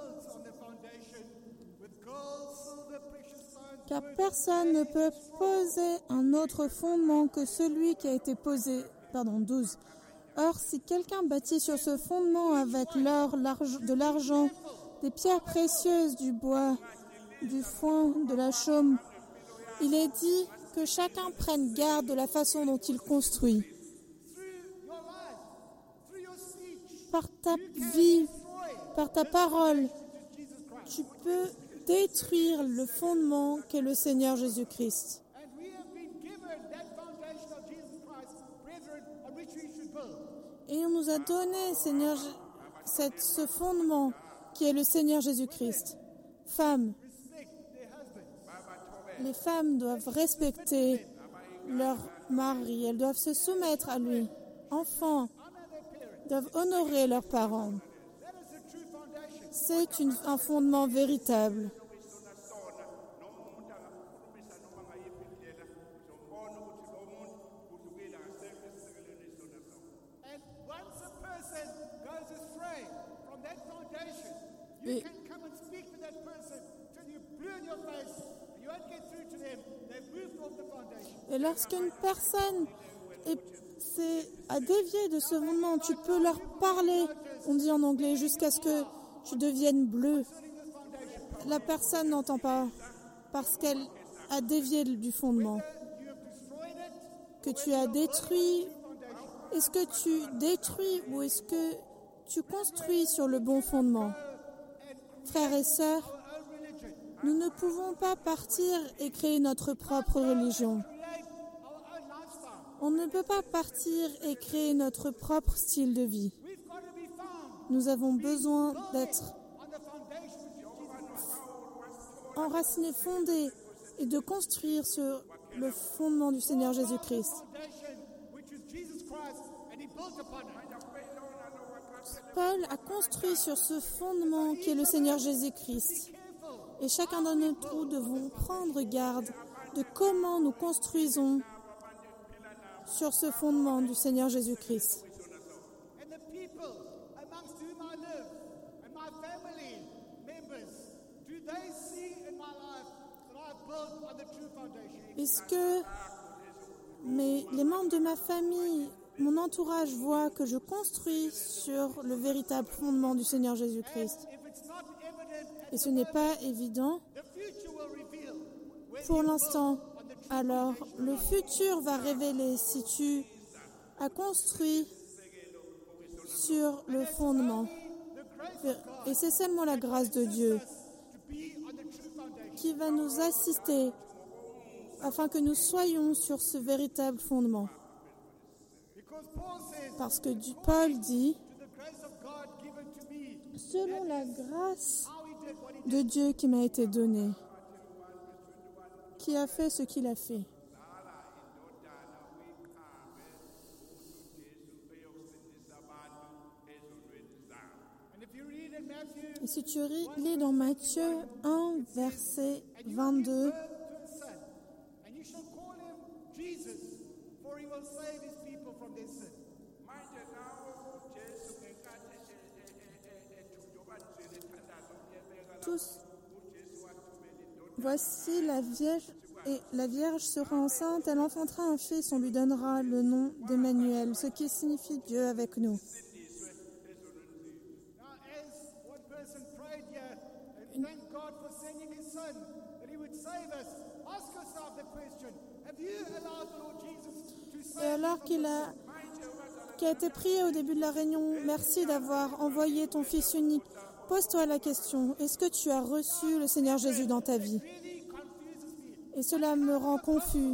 Car personne ne peut poser un autre fondement que celui qui a été posé. 12. Or, si quelqu'un bâtit sur ce fondement avec l'or, de l'argent, des pierres précieuses, du bois, du foin, de la chaume, il est dit que chacun prenne garde de la façon dont il construit. Par ta vie, par ta parole, tu peux détruire le fondement qu'est le Seigneur Jésus-Christ. Et on nous a donné, Seigneur, ce fondement qui est le Seigneur Jésus-Christ. Femmes, les femmes doivent respecter leur mari, elles doivent se soumettre à lui. Enfants doivent honorer leurs parents. C'est un fondement véritable. Et lorsqu'une personne a dévié de ce fondement, tu peux leur parler, on dit en anglais, jusqu'à ce que tu deviennes bleu. La personne n'entend pas parce qu'elle a dévié du fondement. Que tu as détruit, est-ce que tu détruis ou est-ce que tu construis sur le bon fondement? Frères et sœurs, nous ne pouvons pas partir et créer notre propre religion. On ne peut pas partir et créer notre propre style de vie. Nous avons besoin d'être enracinés, fondés et de construire sur le fondement du Seigneur Jésus-Christ. Paul a construit sur ce fondement qui est le Seigneur Jésus-Christ. Et chacun d'entre nous devons prendre garde de comment nous construisons sur ce fondement du Seigneur Jésus-Christ. Est-ce que les membres de ma famille, mon entourage voient que je construis sur le véritable fondement du Seigneur Jésus-Christ? Et ce n'est pas évident pour l'instant. Alors, le futur va révéler si tu as construit sur le fondement. Et c'est seulement la grâce de Dieu qui va nous assister afin que nous soyons sur ce véritable fondement. Parce que Paul dit, selon la grâce de Dieu qui m'a été donnée, qui a fait ce qu'il a fait. Et si tu lis dans Matthieu 1, verset 22, tous, voici la Vierge sera enceinte, elle enfantera un fils, on lui donnera le nom d'Emmanuel, ce qui signifie Dieu avec nous. Et alors qui a été prié au début de la réunion, merci d'avoir envoyé ton Fils unique. Pose-toi la question, est-ce que tu as reçu le Seigneur Jésus dans ta vie? Et cela me rend confus.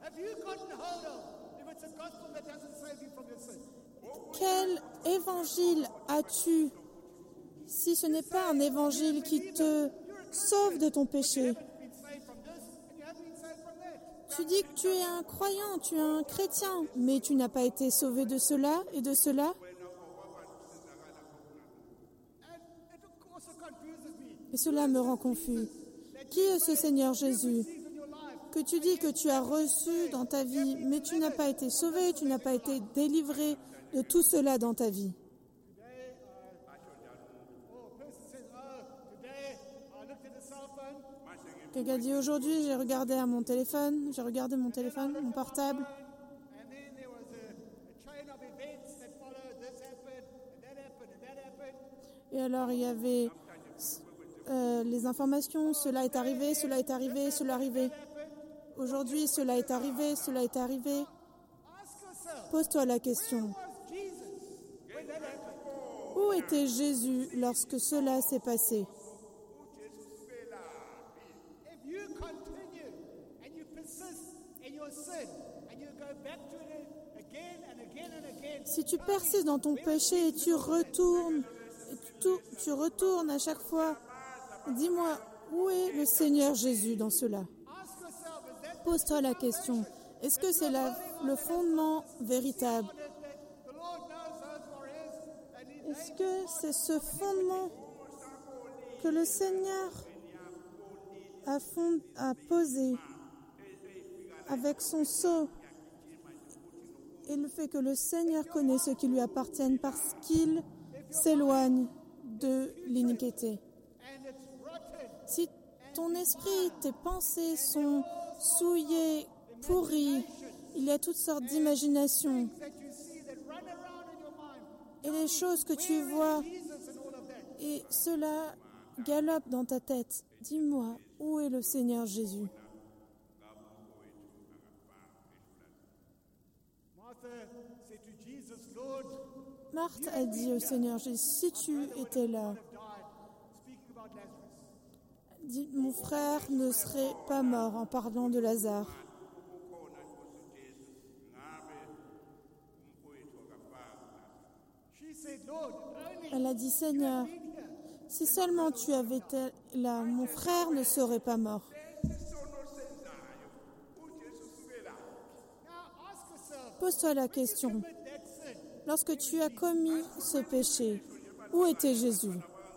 Quel évangile as-tu si ce n'est pas un évangile qui te sauve de ton péché? Tu dis que tu es un croyant, tu es un chrétien, mais tu n'as pas été sauvé de cela et de cela. Et cela me rend confus. Qui est ce Seigneur Jésus que tu dis que tu as reçu dans ta vie, mais tu n'as pas été sauvé, tu n'as pas été délivré de tout cela dans ta vie? Quelqu'un dit aujourd'hui, j'ai regardé mon téléphone, mon portable. Et alors il y avait les informations, cela est arrivé, cela est arrivé, cela est arrivé. Aujourd'hui, cela est arrivé, cela est arrivé. Pose-toi la question. Où était Jésus lorsque cela s'est passé? Si tu persistes dans ton péché et tu retournes à chaque fois, dis-moi, où est le Seigneur Jésus dans cela? Pose-toi la question. Est-ce que c'est le fondement véritable? Est-ce que c'est ce fondement que le Seigneur a posé avec son sceau et le fait que le Seigneur connaît ceux qui lui appartiennent parce qu'il s'éloigne de l'iniquité? Si ton esprit, tes pensées sont souillées, pourries, il y a toutes sortes d'imaginations et les choses que tu vois et cela galope dans ta tête. Dis-moi, où est le Seigneur Jésus? Marthe a dit au Seigneur Jésus, si tu étais là, mon frère ne serait pas mort, en parlant de Lazare. Elle a dit, Seigneur, si seulement tu avais été là, mon frère ne serait pas mort. Pose-toi la question. Lorsque tu as commis ce péché, où était Jésus?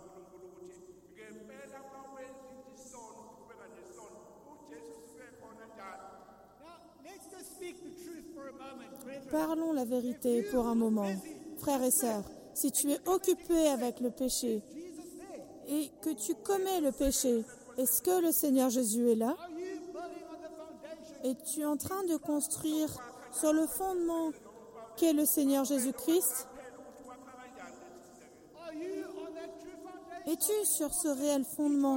Parlons la vérité pour un moment. Frères et sœurs, si tu es occupé avec le péché et que tu commets le péché, est-ce que le Seigneur Jésus est là? Es-tu en train de construire sur le fondement qu'est le Seigneur Jésus-Christ? Es-tu sur ce réel fondement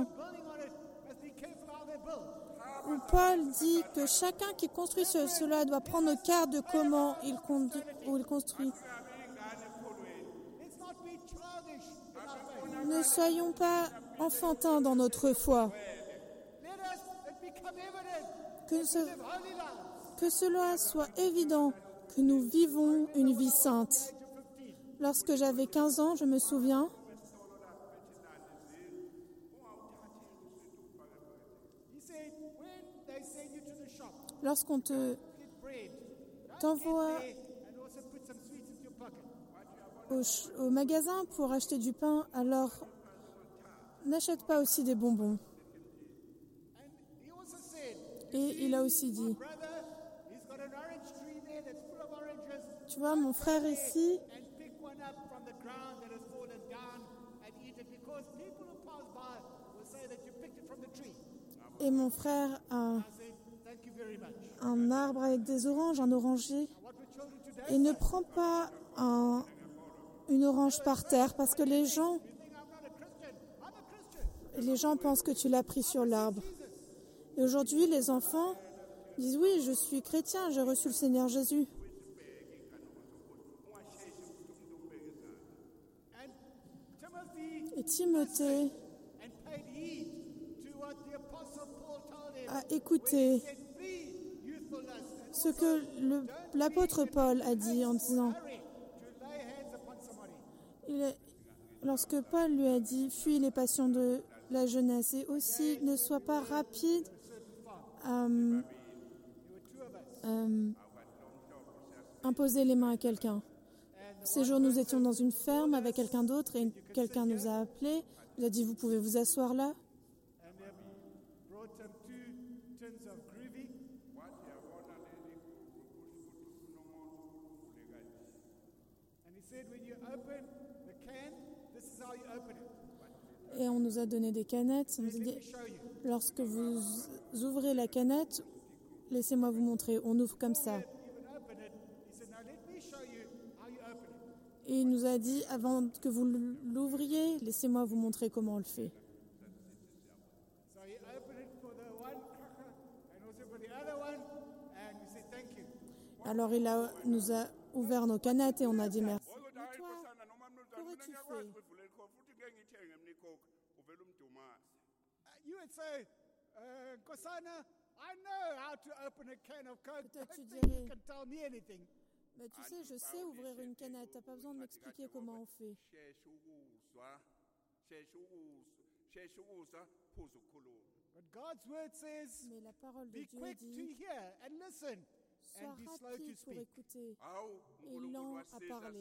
où Paul dit que chacun qui construit cela doit prendre garde de comment il construit? Ne soyons pas enfantins dans notre foi. Let it become evident Que, ce- live holy lives. que cela soit évident que nous vivons une vie sainte. Age of 15. Lorsque j'avais 15 ans, je me souviens, He said, when they send you to the shop, lorsqu'on get bread. t'envoie There and also put some sweets into your pocket. au magasin pour acheter du pain, alors n'achète pas aussi des bonbons. And he also said, Et il a aussi dit, brother, he's got an orange tree there that's full of oranges. tu vois, mon frère ici, And pick one up from the ground that has fallen down and eat it, because people who pass by will say that you picked it from the tree. et mon frère a I said, thank you very much. un arbre avec des oranges, un oranger, What were children today? et ne prends pas une orange par terre parce que les gens, You think I'm not a Christian? I'm a Christian. les gens pensent que tu l'as pris sur l'arbre. Et aujourd'hui, les enfants disent oui, je suis chrétien, j'ai reçu le Seigneur Jésus. And Timothy Et Timothée and paid heed to what the apostle Paul told him. a écouté He said, flee youthfulness. And ce que l'apôtre Paul a dit en disant, hurry to lay hands upon somebody. lorsque Paul lui a dit fuis les passions de la jeunesse et aussi ne sois pas rapide à imposer les mains à quelqu'un. Ces jours, nous étions dans une ferme avec quelqu'un d'autre et quelqu'un nous a appelés. Il a dit vous pouvez vous asseoir là. And brought him 2 tins of groovy. And he said, when you open the can, this is how you open it. Et on nous a donné des canettes. On nous a Let dit, me show you. lorsque vous ouvrez la canette, laissez-moi vous montrer. On ouvre comme ça. Even open it. He said, now let me show you how you open it. Et il nous a dit, avant que vous l'ouvriez, laissez-moi vous montrer comment on le fait. So he opened it for the one cracker and also for the other one. And we said, thank you. Alors nous a ouvert nos canettes et on a dit merci. Et toi, qu'aurais-tu fait? You would say, Kosana, I know how to open a can of Coke. Peut-être tu Don't think dirais- you can tell me anything. Mais tu sais, je sais ouvrir une canette, t'as pas besoin de m'expliquer comment on fait. But God's word says, Mais la parole de be Dieu quick to dit, hear and listen sois and be slow to rapide pour speak. écouter et lent à parler.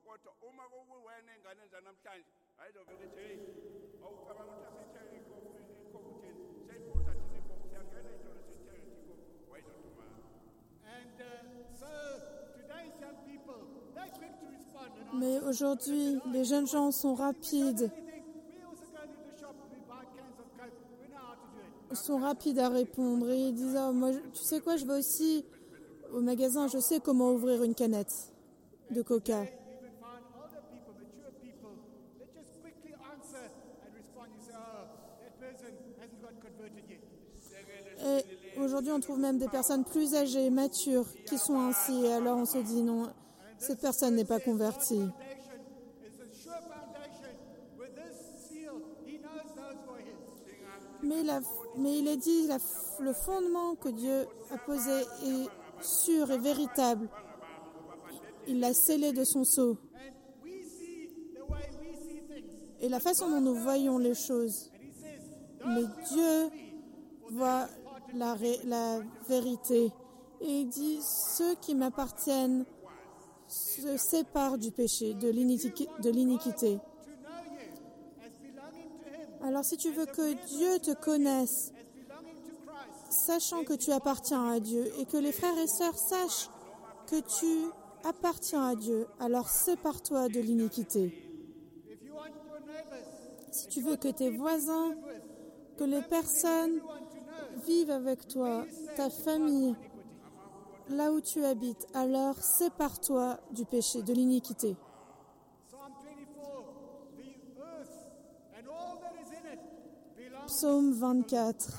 And so today's young people, they're quick to respond. And Mais aujourd'hui, les jeunes gens sont rapides, we also go to the shop and we buy cans of Coke. We know how to do it. sont rapides à répondre et ils disent oh, moi, tu sais quoi, je vais aussi au magasin, je sais comment ouvrir une canette de Coca. You even find older people, mature people, that just quickly answer and respond. You say, oh, that person hasn't got converted yet. Et aujourd'hui, on trouve même des personnes plus âgées, matures, qui sont ainsi. Et alors on se dit non, cette personne n'est pas convertie. Foundation is a sure foundation. With this seal, he knows those who are his. Mais il est dit, le fondement que Dieu a posé est sûr et véritable. Il l'a scellé de son sceau. And we see the way we see things. Et la façon dont nous voyons les choses. And he says, Mais Dieu voit la vérité. Et il dit, ceux qui m'appartiennent se séparent du péché, de l'iniquité. to know you as belonging to him, Alors si tu veux que Dieu te connaisse, as belonging to Christ, sachant que tu appartiens à Dieu, et que les frères et sœurs sachent que tu appartiens à Dieu, alors sépare-toi de l'iniquité. if you want your neighbors, Si tu veux que tes voisins, que les personnes want to know vivent avec toi, ta famille, là où tu habites, alors sépare-toi du péché, de l'iniquité. Psalm 24, the earth and all that is in it belongs Psaume 24.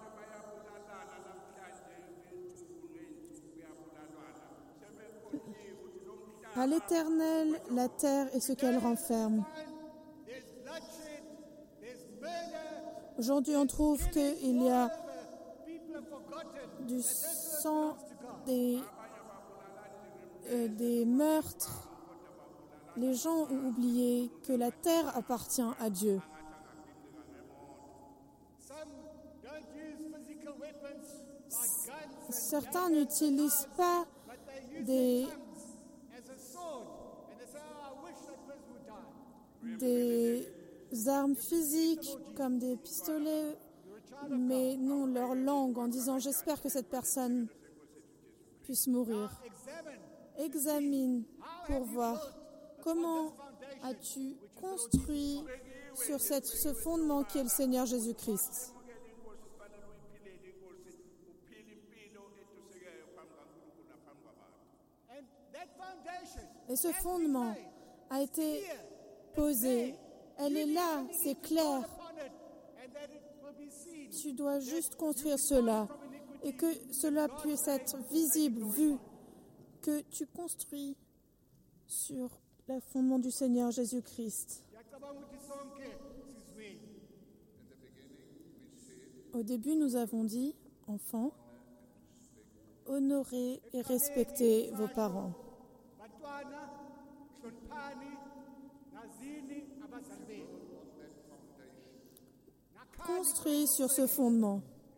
À l'Éternel, la terre et ce qu'elle renferme. There's bloodshed, there's murder, Aujourd'hui, on trouve qu'il y a People have forgotten du that this sang, earth belongs to God. des meurtres. Les gens ont oublié que la terre appartient à Dieu. Some don't use physical weapons like guns and Certains n'utilisent pas but they use des, their tongues as a sword. And they say, oh, I wish that person would die. des armes physiques comme des pistolets, mais non leur langue en disant « J'espère que cette personne puisse mourir ». Examine pour voir comment as-tu construit sur ce fondement qui est le Seigneur Jésus-Christ. And that foundation Et ce fondement a été posé. Elle est là, c'est clair. upon it, and that it will be seen. Tu dois juste construire cela et que cela puisse être visible, vu, que tu construis sur le fondement du Seigneur Jésus-Christ. Ngiyacabanga ukuthi sonke sizwile. Au début, nous avons dit, enfants, honorez et respectez vos parents. Bantwana, hloniphani, nazini abazali benu. Construis sur ce fondement.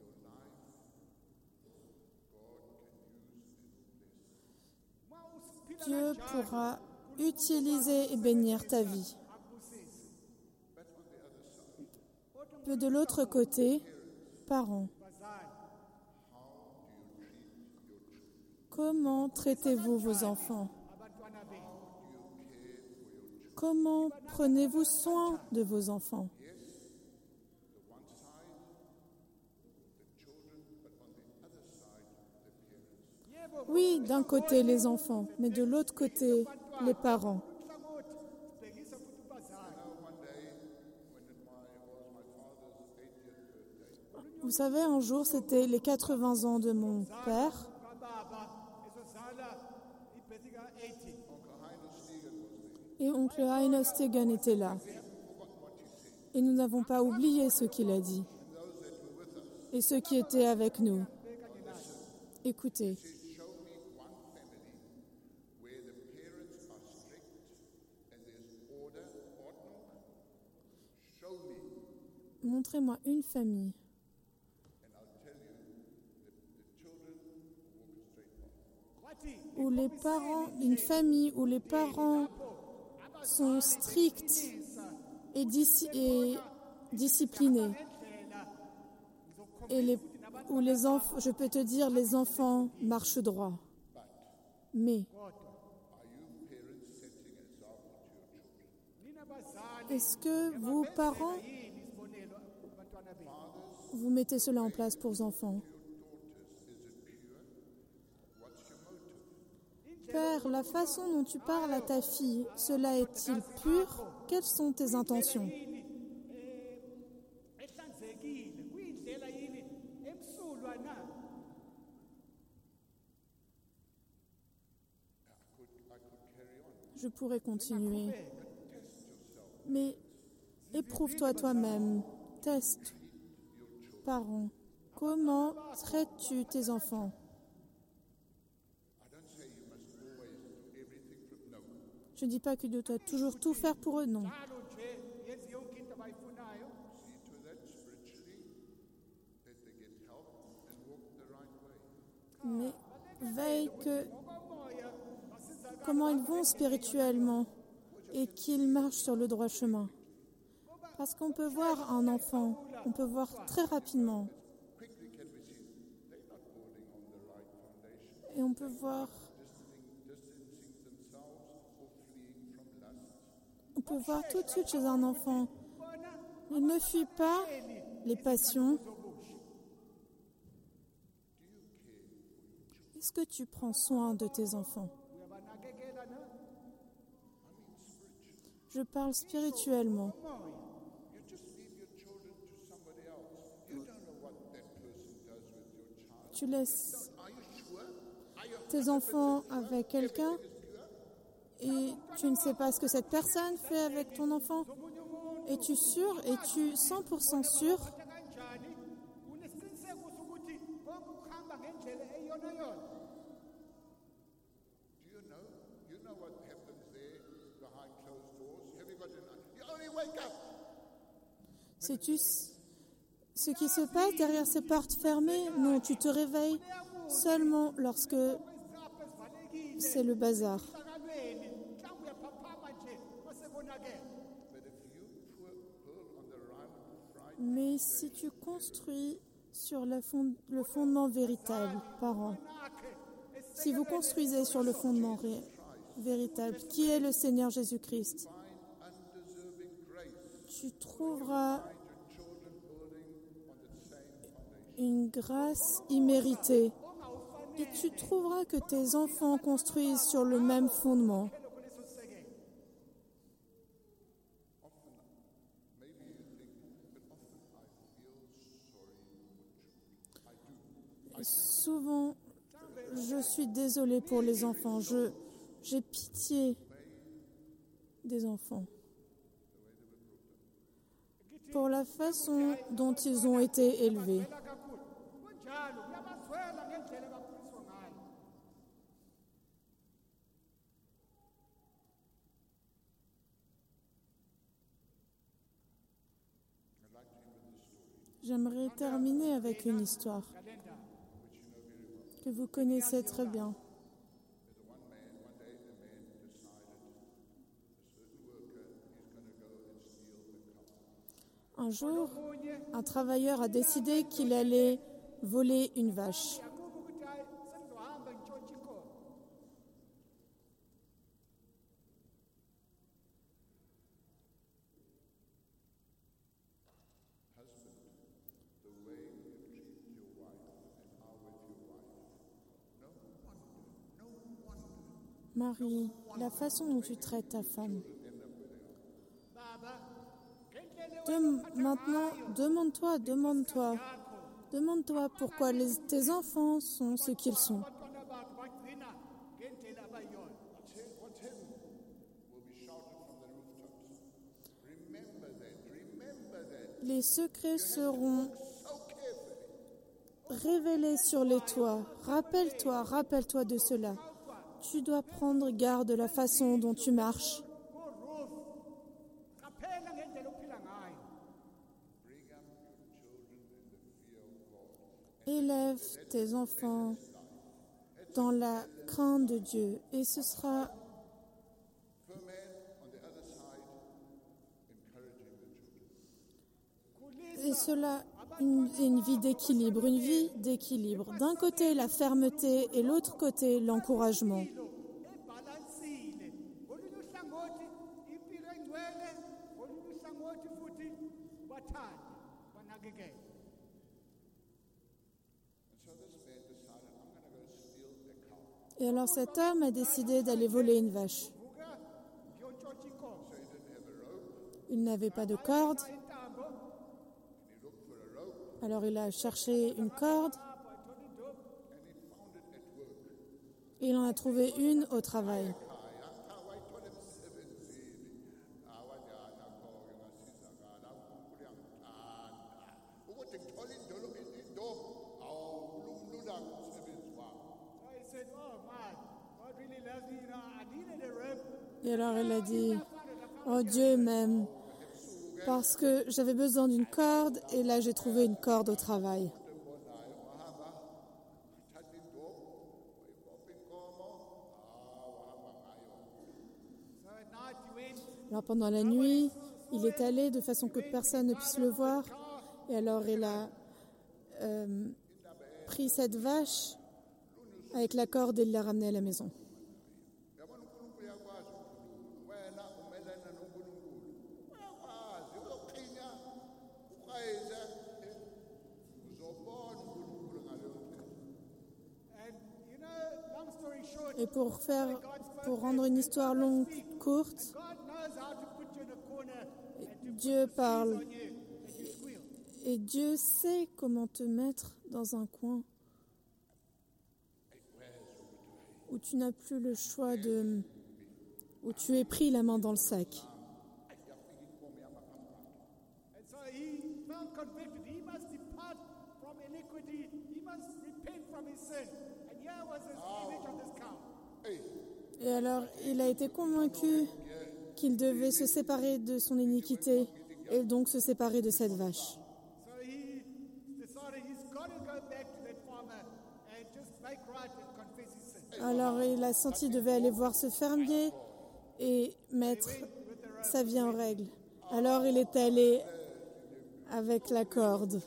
Dieu pourra utiliser et bénir ta vie. Peu de l'autre côté, parents. Comment traitez-vous vos enfants? Abantwana benu. Comment prenez-vous soin de vos enfants? Oui, d'un côté les enfants, mais de l'autre côté les parents. Uhlangothi sibhekisa futhi kubazali. Vous savez, un jour, c'était les 80 ans de mon père. Kababa ezozala ibhethi ka-80. Et oncle Heino Stegen était là. Et nous n'avons pas oublié ce qu'il a dit. Et ceux qui étaient avec nous. Écoutez, Show me one family where the parents are strict and there's order, ordnung. Show me, montrez-moi une famille and I'll tell you that the children walk a straight path. Wathi où les parents, une famille où les parents sont stricts et disciplinés. Et où les enfants, je peux te dire, les enfants marchent droit. Mais nina bazali est-ce que vous, parents, yini isibonelo abantwana benu. vous mettez cela en place pour vos enfants? Père, la façon dont tu parles à ta fille, cela est-il pur? Quelles sont tes intentions? Yini ehlanzekile kuyindlela yini emsulwa na. Je pourrais continuer. Mais éprouve-toi toi-même. Teste. Parents, comment traites-tu tes enfants? Je ne dis pas que tu dois toujours tout faire pour eux, non. Njalo nje yenze yonke into abayifunayo. See to that spiritually that they get help and walk the right way. Mais veille que Ngokomoya basizakala comment ils vont spirituellement et qu'ils marchent sur le droit chemin. Parce qu'on peut voir un enfant, on peut voir très rapidement. Et on peut voir, tout de suite chez un enfant, il ne fuit pas les passions. Est-ce que tu prends soin de tes enfants? uyabanakekela na. Je parle spirituellement. You just leave your children to somebody else. You don't know what that person does with your child. Tu laisses Are you sure? Are you tes enfants avec quelqu'un et tu ne sais pas ce que cette personne fait avec ton enfant. Es-tu sûr? Es-tu 100% sûr Sais-tu ce qui se passe derrière ces portes fermées? Non, tu te réveilles seulement lorsque c'est le bazar. Mais si tu construis sur le fondement véritable, parents, si vous construisez sur le fondement véritable, qui est le Seigneur Jésus-Christ, tu trouveras une grâce imméritée et tu trouveras que tes enfants construisent sur le même fondement. Et souvent, je suis désolée pour les enfants. J'ai pitié des enfants pour la façon dont ils ont été élevés. J'aimerais terminer avec une histoire que vous connaissez très bien. Un jour, un travailleur a décidé qu'il allait voler une vache. Marie, la façon dont tu traites ta femme. Maintenant, demande-toi pourquoi tes enfants sont ce qu'ils sont. Les secrets seront révélés sur les toits. Rappelle-toi de cela. Tu dois prendre garde de la façon dont tu marches. Élève tes enfants dans la crainte de Dieu et ce sera une vie d'équilibre. D'un côté la fermeté et l'autre côté l'encouragement. Et alors cet homme a décidé d'aller voler une vache. Il n'avait pas de corde. Alors il a cherché une corde. Et il en a trouvé une au travail. Et alors il a dit, oh Dieu m'aime, parce que j'avais besoin d'une corde et là j'ai trouvé une corde au travail. Alors pendant la nuit, il est allé de façon que personne ne puisse le voir et alors il a pris cette vache avec la corde et il l'a ramenée à la maison. Et pour rendre une histoire longue courte, Dieu parle et Dieu sait comment te mettre dans un coin où tu n'as plus le choix où tu es pris la main dans le sac. Et alors, il a été convaincu qu'il devait se séparer de son iniquité et donc se séparer de cette vache. So he decided he's got to go back to that farmer and just make right and confess his sin. Alors il a senti qu'il devait aller voir ce fermier et mettre sa vie en règle. Alors il est allé avec la corde.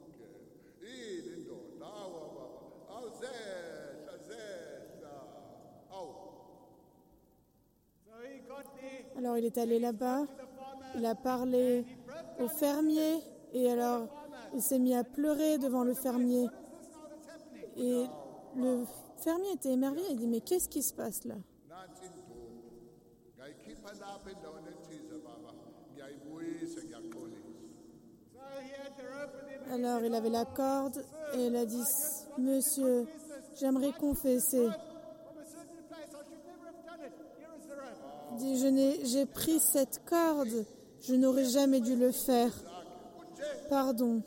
So he got there, Alors il est allé là-bas, il a parlé au fermier et alors il s'est mis à pleurer devant le fermier. Et le fermier était émerveillé, il dit mais qu'est-ce qui se passe là? so he had the rope with him. Alors il avait la corde et il a dit monsieur, j'aimerais confesser. From a certain place, I should never have done it. Here is the rope. Il dit j'ai pris cette corde, je n'aurais jamais dû le faire. Pardon.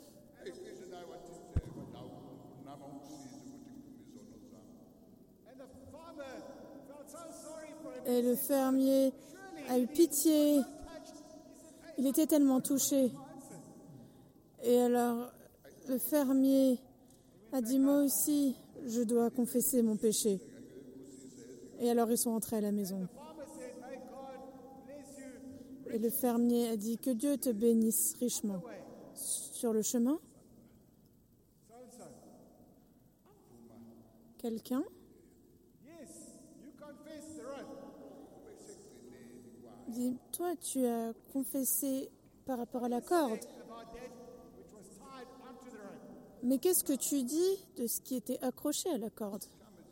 And the farmer felt so sorry for him. Et le fermier a eu pitié. Il était tellement touché. Et alors, le fermier a dit, moi aussi, je dois confesser mon péché. Et alors, ils sont entrés à la maison. Farmer said, may God bless you. Et le fermier a dit, que Dieu te bénisse richement. Sur le chemin, So and so. quelqu'un Yes, you confess the rope. dit, toi, tu as confessé par rapport à la corde. About that which was tied onto the rope. Mais qu'est-ce que tu dis de ce qui était accroché à la corde?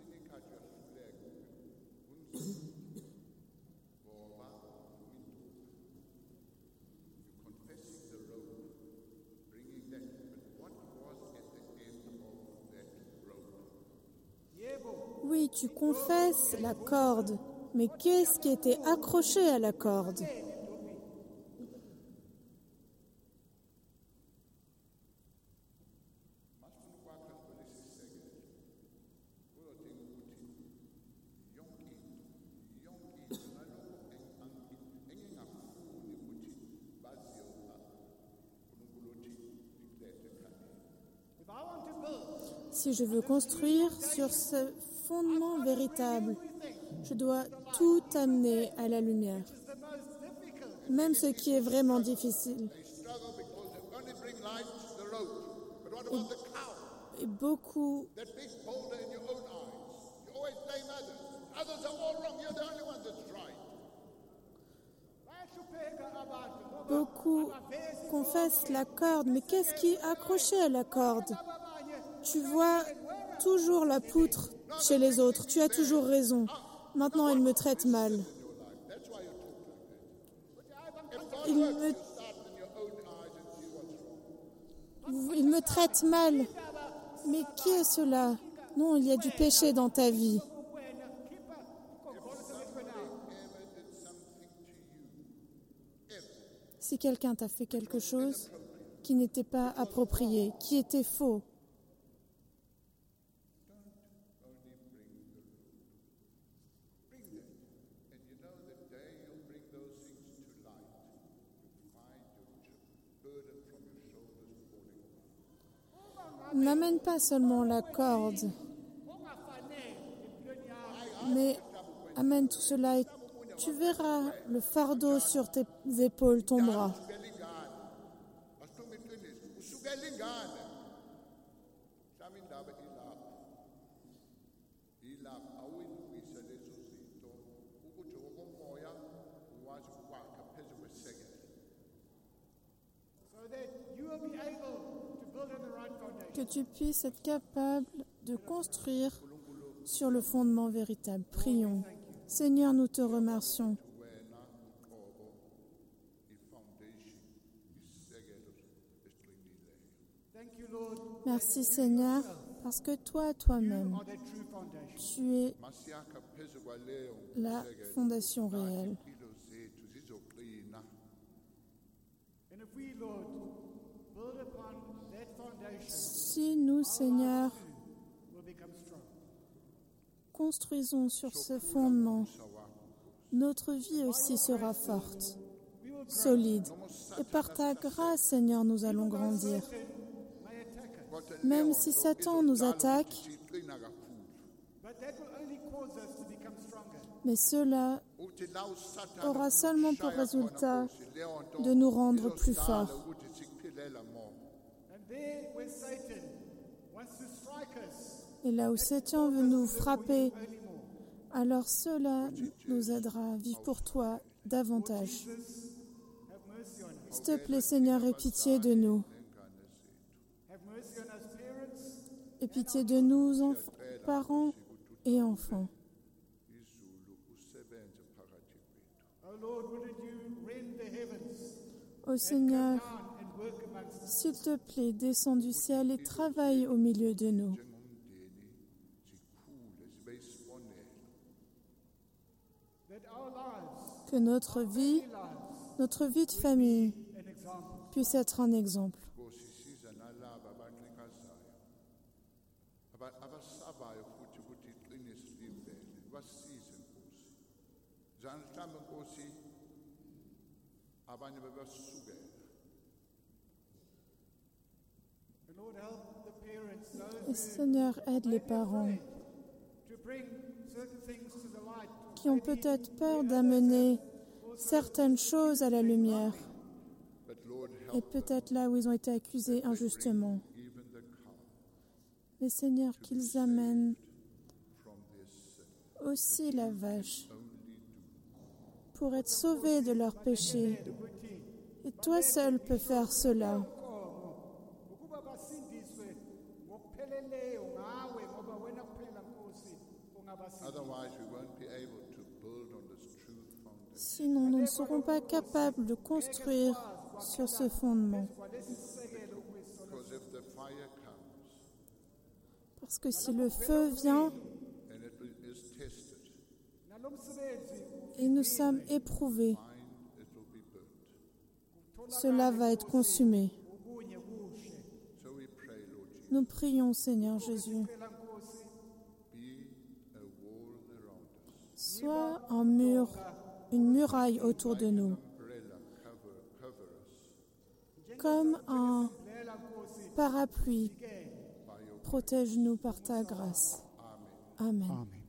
Oui, tu confesses la corde, mais qu'est-ce qui était accroché à la corde? If I want to build, Si je veux construire sur ce fondement véritable, je dois tout amener à la lumière, it's the most difficult. même ce qui est vraiment difficile. Struggle because they only bring light to the road. But what about the cow? Et beaucoup That big boulder in your own eyes. You always blame others. Others are all wrong. You're the only one that's right. Beaucoup confessent la corde, mais qu'est-ce qui est accroché à la corde? Tu vois toujours la poutre chez les autres. Tu as toujours raison. Maintenant, il me traite mal. Il me traite mal. Mais qui est cela? Non, il y a du péché dans ta vie. Si quelqu'un t'a fait quelque chose qui n'était pas approprié, qui était faux, n'amène pas seulement la corde, mais amène tout cela et tu verras le fardeau sur tes épaules tombera. Que tu puisses être capable de construire sur le fondement véritable. Prions. Seigneur, nous te remercions. Merci Seigneur, parce que toi-même, tu es la fondation réelle. Si nous, Seigneur, construisons sur ce fondement, notre vie aussi sera forte, solide. Et par ta grâce, Seigneur, nous allons grandir. Même si Satan nous attaque, mais cela aura seulement pour résultat de nous rendre plus forts. Et là où Satan veut nous frapper, alors cela nous aidera à vivre pour toi davantage. S'il te plaît, Seigneur, aie pitié de nous. Aie pitié de nous, parents et enfants. Ô Seigneur, s'il te plaît, descends du ciel et travaille au milieu de nous. Que notre vie de famille puisse être un exemple. Et Seigneur, aide les parents qui ont peut-être peur d'amener certaines choses à la lumière et peut-être là où ils ont été accusés injustement. Mais Seigneur, qu'ils amènent aussi la vache pour être sauvés de leurs péchés. Et toi seul peux faire cela. Sinon, nous ne serons pas capables de construire sur ce fondement. Parce que si le feu vient et nous sommes éprouvés, cela va être consumé. Nous prions, Seigneur Jésus. Sois un mur, une muraille autour de nous, comme un parapluie. Protège-nous par ta grâce. Amen.